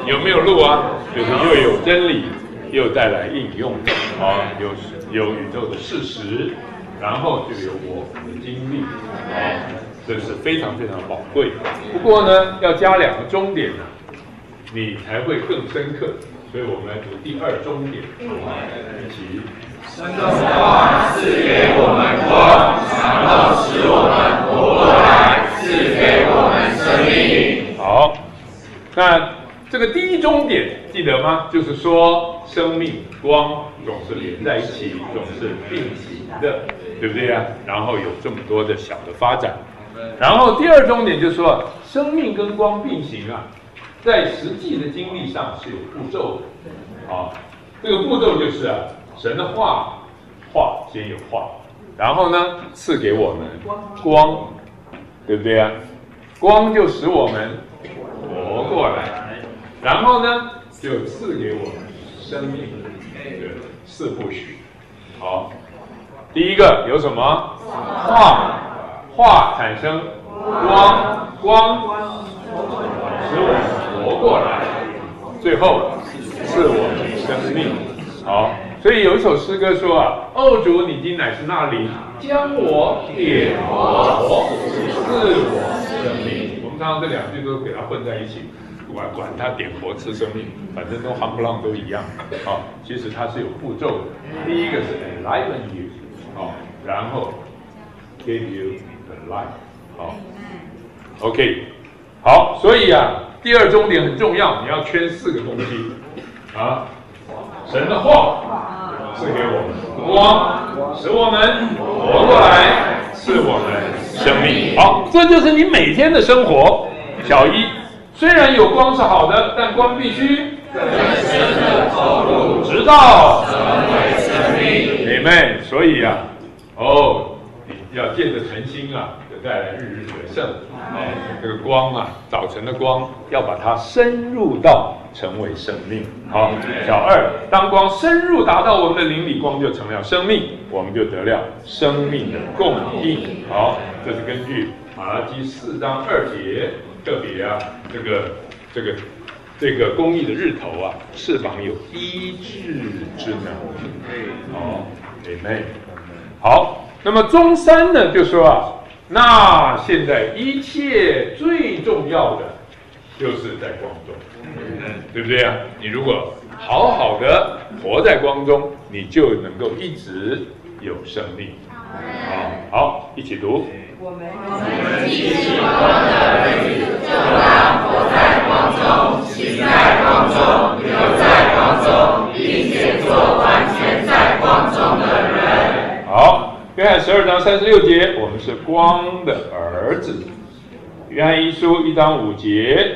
有没有路啊？就是又有真理，又带来应用，啊，有有宇宙的事实，然后就有我们的经历，啊，这是非常非常宝贵。不过呢，要加两个终点呢、啊，你才会更深刻。所以我们来读第二终点，一起。 神的话赐给我们光，然后使我们活过来，赐给我们生命。 好，那这个第一终点记得吗？就是说，生命光总是连在一起，总是并行的，对不对啊？然后有这么多的小的发展。然后第二终点就是说，生命跟光并行啊，在实际的经历上是有步骤的。啊，这个步骤就是啊。神的话，话先有话，然后呢，赐给我们光，对不对啊？光就使我们活过来，然后呢，就赐给我们生命的四部曲。好，第一个有什么？话，话产生光，光使我们活过来，最后赐我们生命。好。所以有一首诗歌说啊，哦主，你今乃是那灵，将我点活，赐我生命。我们常常这两句都给它混在一起，管管它点活赐生命，反正都夯不啷都一样。好、哦，其实它是有步骤的。第一个是 enliven you， 好、哦，然后 give you the life， 好、哦、，OK， 好，所以啊，第二终点很重要，你要圈四个东西啊。神的话赐给我们光，使我们活过来，赐我们生命。好，这就是你每天的生活。小一，虽然有光是好的，但光必须更深的投入，直到成为生命。Amen。所以啊，哦，你要借着诚心啊，就带来日日得胜。哦，这个光啊，早晨的光，要把它深入到。成为生命。好，小二，当光深入达到我们的灵里，光就成了生命，我们就得了生命的供应。好，这是根据马拉基四章二节，特别啊，这个这个这个公义的日头啊，翅膀有医治之能。好 ，Amen。好，那么中三呢，就说啊，那现在一切最重要的，就是在光中。对不对啊？你如果好好的活在光中，你就能够一直有生命。好，好，一起读。我们既是光的儿女，就当活在光中，行在光中，留在光中，并且做完全在光中的人。好，约翰十二章三十六节，我们是光的儿子。约翰一书一章五节。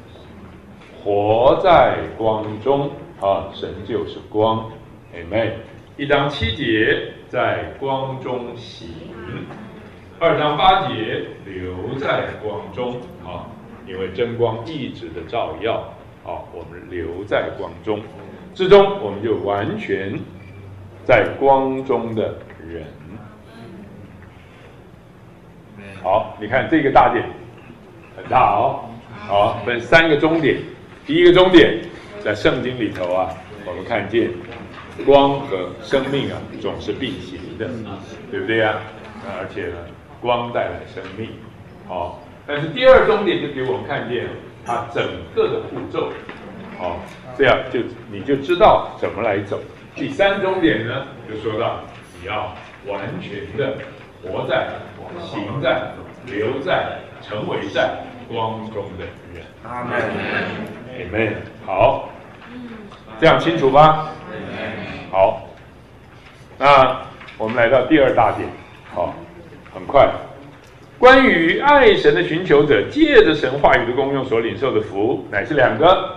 活在光中啊，神就是光 ，Amen。一章七节，在光中行；二章八节，留在光中啊，因为真光一直的照耀啊，我们留在光中之中，我们就完全在光中的人。好，你看这个大点很大哦，好，分三个终点。第一个终点，在圣经里头啊，我们看见光和生命啊总是并行的，对不对啊？而且呢，光带来生命，好。但是第二终点就给我们看见它整个的步骤，好，这样就你就知道怎么来走。第三终点呢，就说到你要完全的活在、行在、留在、成为在光中的人。阿门。Amen。好，这样清楚吧？好，那我们来到第二大点。好，很快，关于爱神的寻求者，借着神话语的功用所领受的福，乃是两个。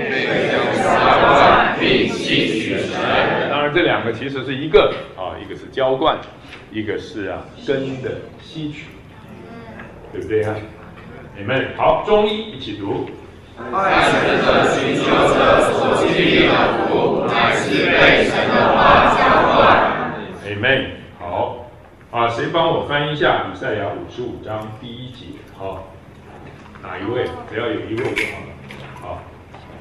并吸取神。当然，这两个其实是一个啊，一个是浇灌，一个是啊根的吸取，对不对啊？你们好，中医一起读。爱神的寻求者所经历的福，乃是被神的话浇灌。Amen。好，啊，谁帮我翻一下以赛亚五十五章第一节？好，哪一位？只要有一位就好了。好，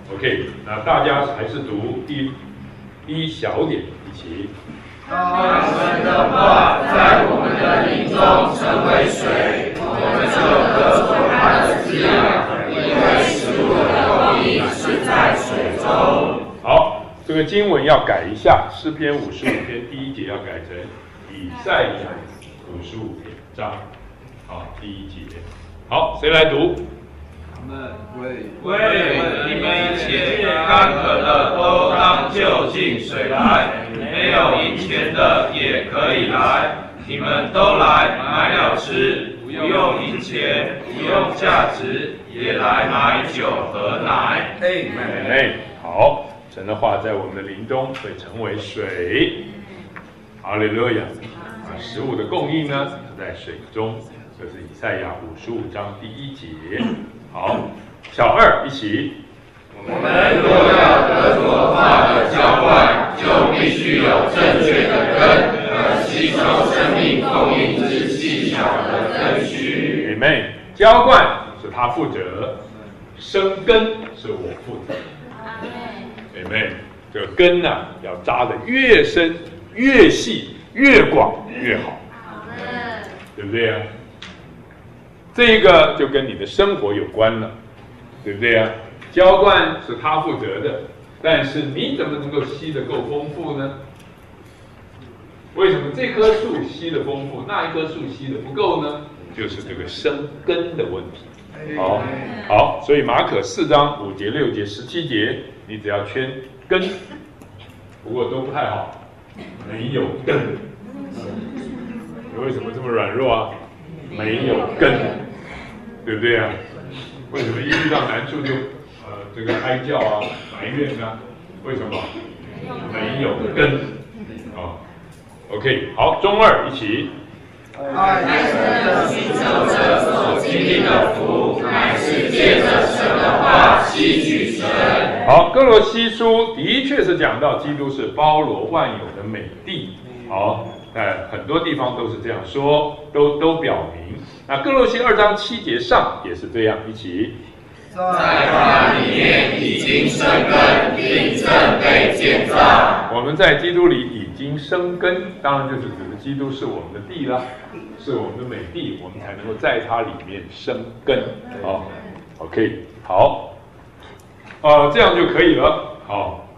OK， 那大家还是读第一小点一起。 当神的话在我们的灵中成为水，我们就得做它的滋养，因为食物的供应是在水中。 好，这个经文要改一下，诗篇五十五篇第一节要改成以赛亚五十五章，好，第一节。好，谁来读？ 为为你们一切干渴的都当就近水来，没有银钱的也可以来，你们都来买了吃，不用银钱，不用价值，也来买酒和奶。 哎，好，神的话在我们的灵中会成为水。哈利路亚！啊，食物的供应呢是在水中，这是以赛亚五十五章第一节。好，小二一起。 我们若要得着话的浇灌，就必须有正确的根和吸收生命供应之细小的根须。 Amen。浇灌是他负责，生根是我负责。Amen。这个根呢、啊，要扎得越深、越细、越广越好，对不对啊？这个就跟你的生活有关了，对不对啊？浇灌是他负责的，但是你怎么能够吸得够丰富呢？为什么这棵树吸得丰富，那一棵树吸得不够呢？就是这个生根的问题。好，好，所以马可四章五节、六节、十七节，你只要圈根，不过都不太好，没有根。你为什么这么软弱啊？没有根，对不对啊？为什么一遇到难处就呃这个哀叫啊、埋怨呢？为什么？没有根啊、哦。OK， 好，中二一起。 爱神的寻求者所经历的福，乃是借着神的话吸取神。 好，哥罗西书的确是讲到基督是包罗万有的美地。好，在很多地方都是这样说，都都表明。那哥罗西二章七节上也是这样，一起。 在他里面已经生根，并正被建造。 我们在基督里已经生根，当然就是指的基督是我们的地啦，是我们的美地，我们才能够在它里面生根。好 ，OK， 好，呃，这样就可以了。好，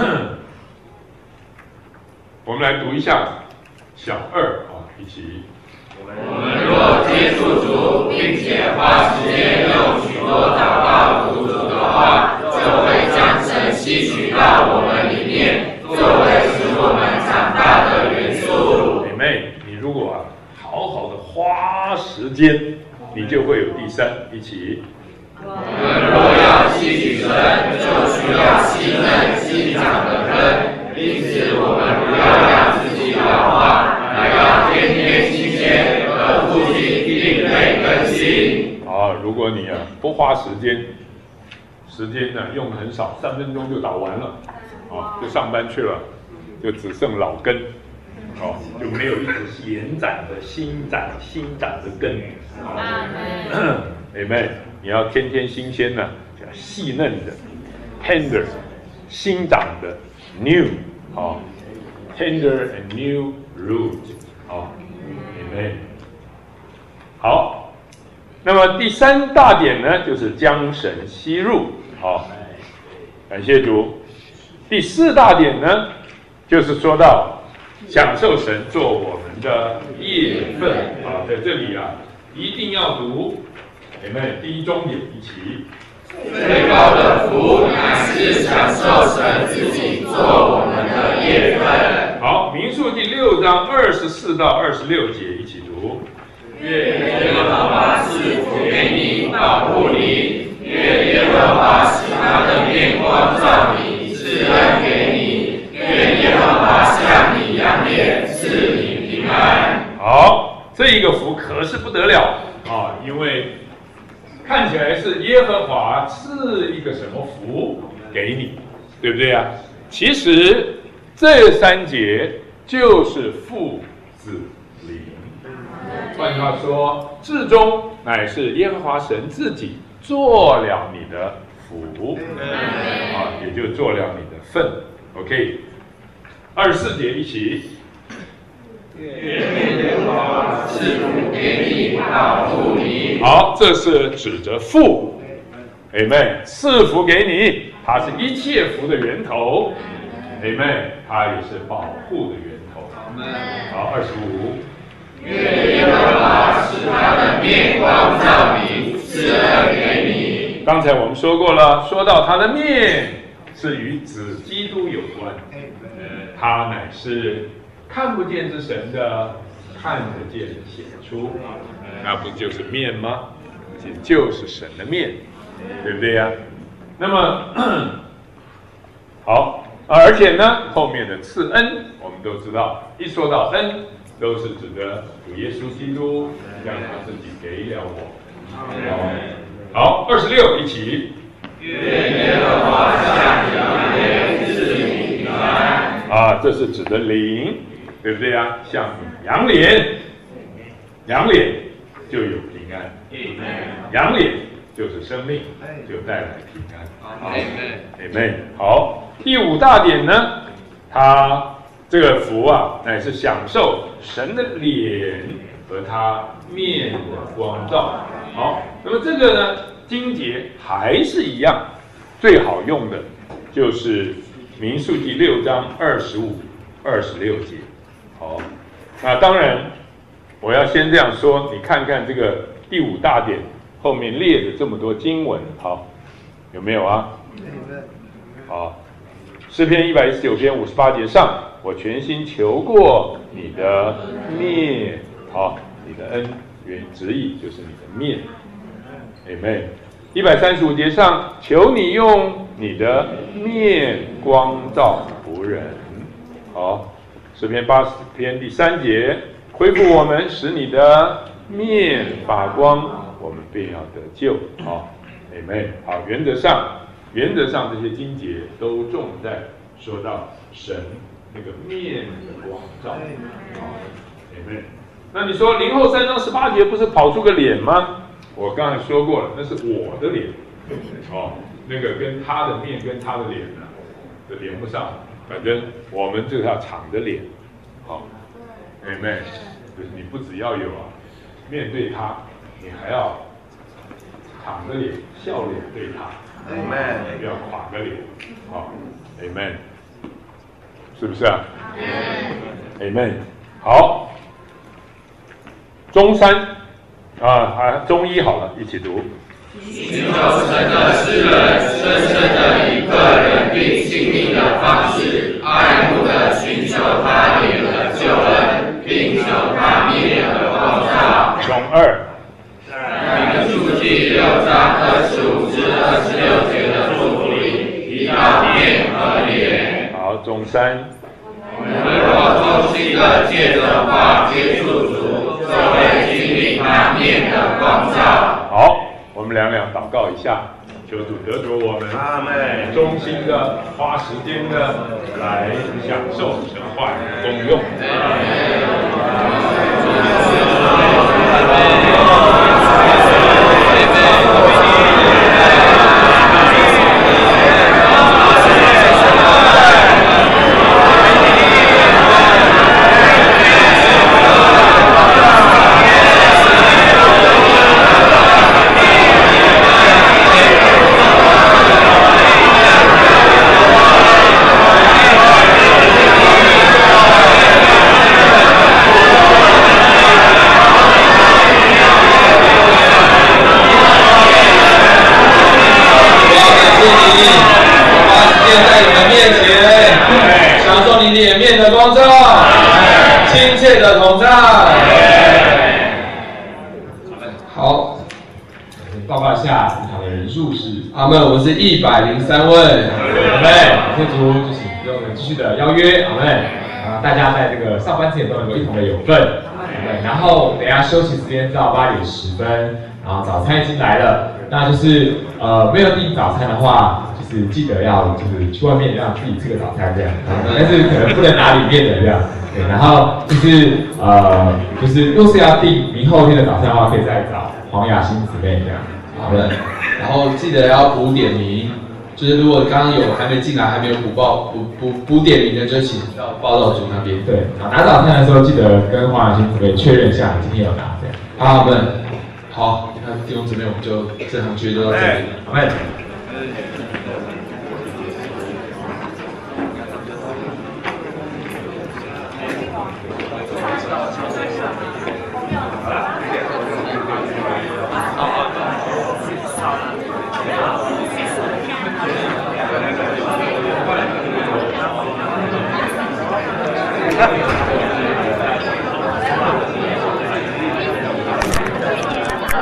我们来读一下小二啊，一起。 我们若接触主，并且花时间用许多祷告读主的话，就会将神吸取到我们里面，作为使我们长大的元素。 妹妹，你如果啊好好的花时间，你就会有第三，一起。 我们若要吸取神，就需要细嫩新长的根，因此我们不要让自己老化，还要天天新鲜。附近一定被更新。 好，如果你啊不花时间，时间呢用的很少，三分钟就打完了，啊，就上班去了，就只剩老根，哦，就没有一直延展的新长新长的根。妹妹，你要天天新鲜呢，要细嫩的 ，tender， 新长的 new， 好 ，tender and new root， 好，妹妹。好，那么第三大点呢，就是将神吸入。好，感谢主。第四大点呢，就是说到享受神做我们的业分啊，在这里啊，一定要读，你们第一中点一起。 最高的福乃是享受神自己做我们的业分。 好，民数第六章二十四到二十六节一起读。 愿耶和华赐福给你，保护你；愿耶和华使他的面光照你，赐恩给你；愿耶和华向你扬脸，赐你平安。 好，这一个福可是不得了啊，因为看起来是耶和华赐一个什么福给你，对不对啊？其实这三节就是父子灵。换句话说，至终乃是耶和华神自己做了你的福。 就做了你的份。OK， 二十四节一起。 愿耶和华赐福给你，保护你。 好，这是指着父 ，Amen， 赐福给你，它是一切福的源头 ，Amen， 它也是保护的源头。好，二十五。 愿耶和华使他的面光照你，赐恩给你。 刚才我们说过了，说到他的面是与子基督有关，呃，他乃是看不见之神的，看得见的显出，那不就是面吗？这就是神的面，对不对呀？那么好，而且呢，后面的赐恩，我们都知道，一说到恩，都是指的主耶稣基督让他自己给了我。好，二十六一起。 愿耶和华向你怜赐你平安。 啊，这是指的灵，对不对啊？向你扬脸，扬脸就有平安，扬脸就是生命，就带来平安。Amen。好，第五大点呢，它这个福啊，乃是享受神的脸和他面的光照。好，那么这个呢，经节还是一样，最好用的就是民数记六章二十五、二十六节。好，那当然我要先这样说，你看看这个第五大点后面列的这么多经文，好，有没有啊？好，诗篇一百一十九篇五十八节上，我全心求过你的面，好，你的恩原直译就是你的面 ，Amen。一百三十五节上，求你用你的面光照仆人，好，诗篇八十篇第三节，恢复我们，使你的面发光，我们便要得救，好 ，Amen。好，原则上，原则上这些经节都重在说到神那个面的光照，好 ，Amen。那你说林后三章十八节不是跑出个脸吗？我刚才说过了，那是我的脸，哦，那个跟他的面跟他的脸呢，就连不上。反正我们就是要敞着脸，好 ，Amen。就是你不只要有啊，面对他，你还要敞着脸，笑脸对他 ，Amen。不要垮着脸，好 ，Amen。是不是啊 ？Amen。好。中三啊，啊，中一好了，一起读。 寻求神的诗人，深深的以个人并亲密的方式，爱慕的寻求他脸的救恩，并求他面的光照。 中二。 民数记六章二十五至二十六节的祝福里提到面和脸。 好，中三。 我们若衷心的借着话接触主，就会经历他面的光照。 好，我们两两祷告一下，求主得着我们，阿们。衷心的花时间的来享受神话语的功用。 阿们，我是一百零三位，阿们，天主就请给我们继续的邀约，阿们，啊，大家在这个上班之前都能够一同的有份，对，然后等一下休息时间到八点十分，然后早餐已经来了，那就是呃没有订早餐的话，就是记得要就是去外面让自己吃个早餐这样，但是可能不能拿里面的这样，对，然后就是呃就是若是要订明后天的早餐的话，可以再找黄雅欣姊妹这样，好的。然后记得要补点名， 就是如果刚刚有还没进来，还没有补报补补补点名的，就请到报道组那边。 对，好，拿早餐的时候记得跟黄雅欣姊妹确认一下，今天有拿这样。 好，我们好，那弟兄姊妹，我们就这堂学就到这里。 好，妹。